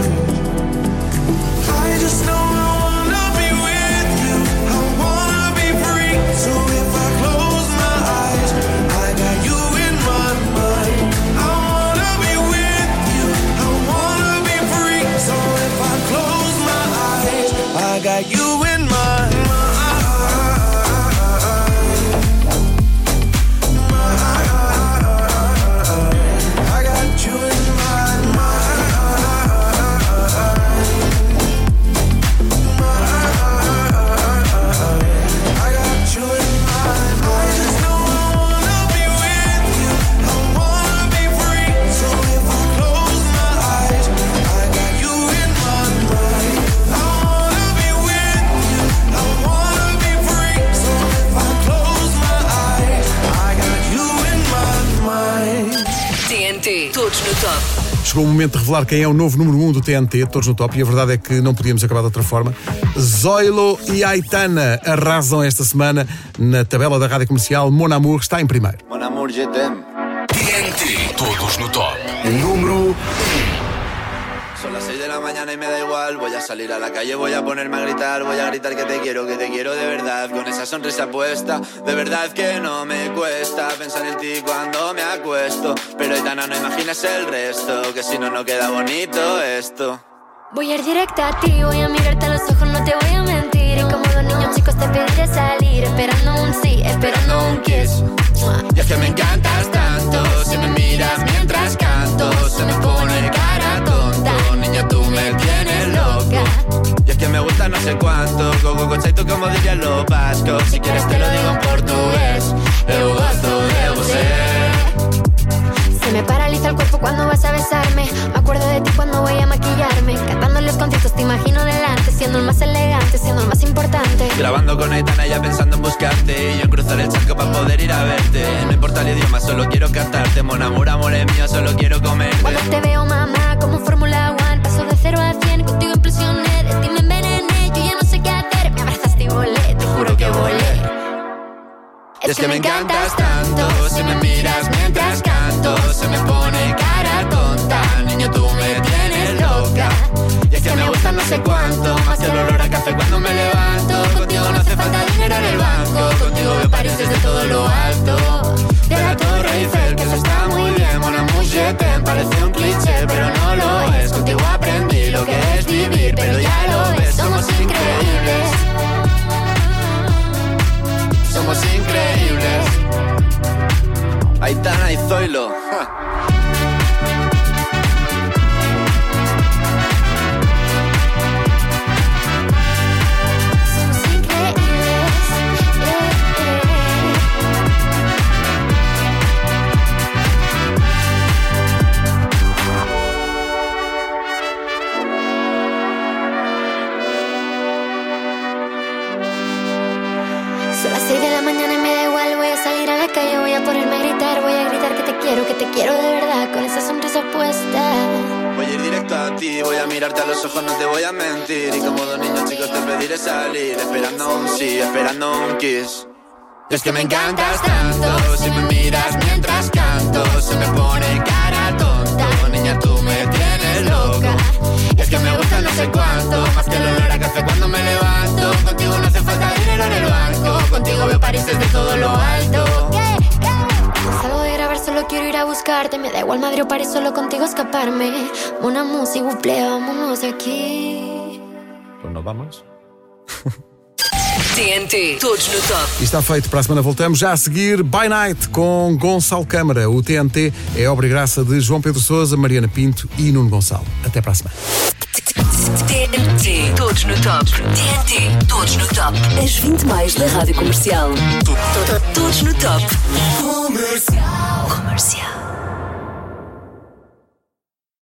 I just know I wanna be with you, I wanna be free. So if I close my eyes, I got you in my mind. I wanna be with you, I wanna be free. So if I close my eyes, I got you in my mind. Todos no top. Chegou o momento de revelar quem é o novo número 1 do TNT, todos no top, e a verdade é que não podíamos acabar de outra forma. Zoilo e Aitana arrasam esta semana na tabela da Rádio Comercial. Mon Amour está em primeiro. Mon Amour, je t'aime. TNT. TNT, todos no top. Número 1. Son las 6 de la mañana y me da igual. Voy a salir a la calle, voy a ponerme a gritar. Voy a gritar que te quiero de verdad. Con esa sonrisa puesta, de verdad que no me cuesta pensar en ti cuando me acuesto. Pero Aitana, no imaginas el resto, que si no, no queda bonito esto. Voy a ir directa a ti, voy a mirarte a los ojos, no te voy a mentir. Y como dos niños chicos te pediré salir, esperando un sí, esperando un kiss. Y es que me encantas tanto, si me miras mientras canto, se me pone cara tonta. Niña, tú me tienes loca. Y es que me gusta no sé cuánto, go conceito como dirían los vascos. Si quieres te lo digo en portugués, eu gosto de você. Se me paraliza el cuerpo cuando vas a besarme. Me acuerdo de ti cuando voy a maquillarme. Cantando en los conciertos te imagino delante, siendo el más elegante, siendo el más importante. Grabando con Aitana ya pensando en buscarte, y yo en cruzar el charco para poder ir a verte. No importa el idioma, solo quiero cantarte. Mon amour, amor es mío, solo quiero comerte. Cuando te veo, mamá, como Fórmula 1, paso de 0 a 100, contigo implosioné. De ti me envenené, yo ya no sé qué hacer. Me abrazaste y volé, te juro que volé. Es que me encantas tanto, si me miras mientras canto, se me pone cara tonta. Niño, tú me tienes loca. Y es que me gusta no sé cuánto, más que el olor a café cuando me levanto. Contigo no hace falta dinero en el banco, contigo veo París desde todo lo alto. De la Torre Eiffel, que eso está muy bien. Mon amour, je t'aime, parece un cliché, pero no lo es. Contigo aprendí lo que es vivir, pero ya lo ves, somos increíbles. Somos increíbles. Aitana y Zoilo. Somos increíbles. Son las 6 de la mañana y me da igual. Voy a salir a la calle, voy a ponerme a gritar. Voy a gritar que te quiero de verdad, con esa sonrisa puesta. Voy a ir directo a ti, voy a mirarte a los ojos, no te voy a mentir. Y como dos niños chicos te pediré salir, esperando un sí, esperando un kiss. Y es que me encantas tanto, si me miras mientras canto, se me pone cara tonta. Niña, tú me tienes loca. Y es que me gusta no sé cuánto, más que el olor a café cuando me levanto. Contigo no hace falta dinero en el banco, contigo veo París desde todo lo alto. Salgo de grabar, solo quiero ir a buscarte. Me da igual Madrid o París, solo contigo escaparme. Mon amour, s'il vous plaît, vámonos de aquí. Pues nos vamos. TNT, todos no top. E está feito, para a semana voltamos. Já a seguir, By Night com Gonçalo Câmara. O TNT é obra e graça de João Pedro Sousa, Mariana Pinto e Nuno Gonçalo. Até para a semana. TNT, todos no top. TNT, todos no top. As 20 mais da Rádio Comercial. Todos no top. Comercial.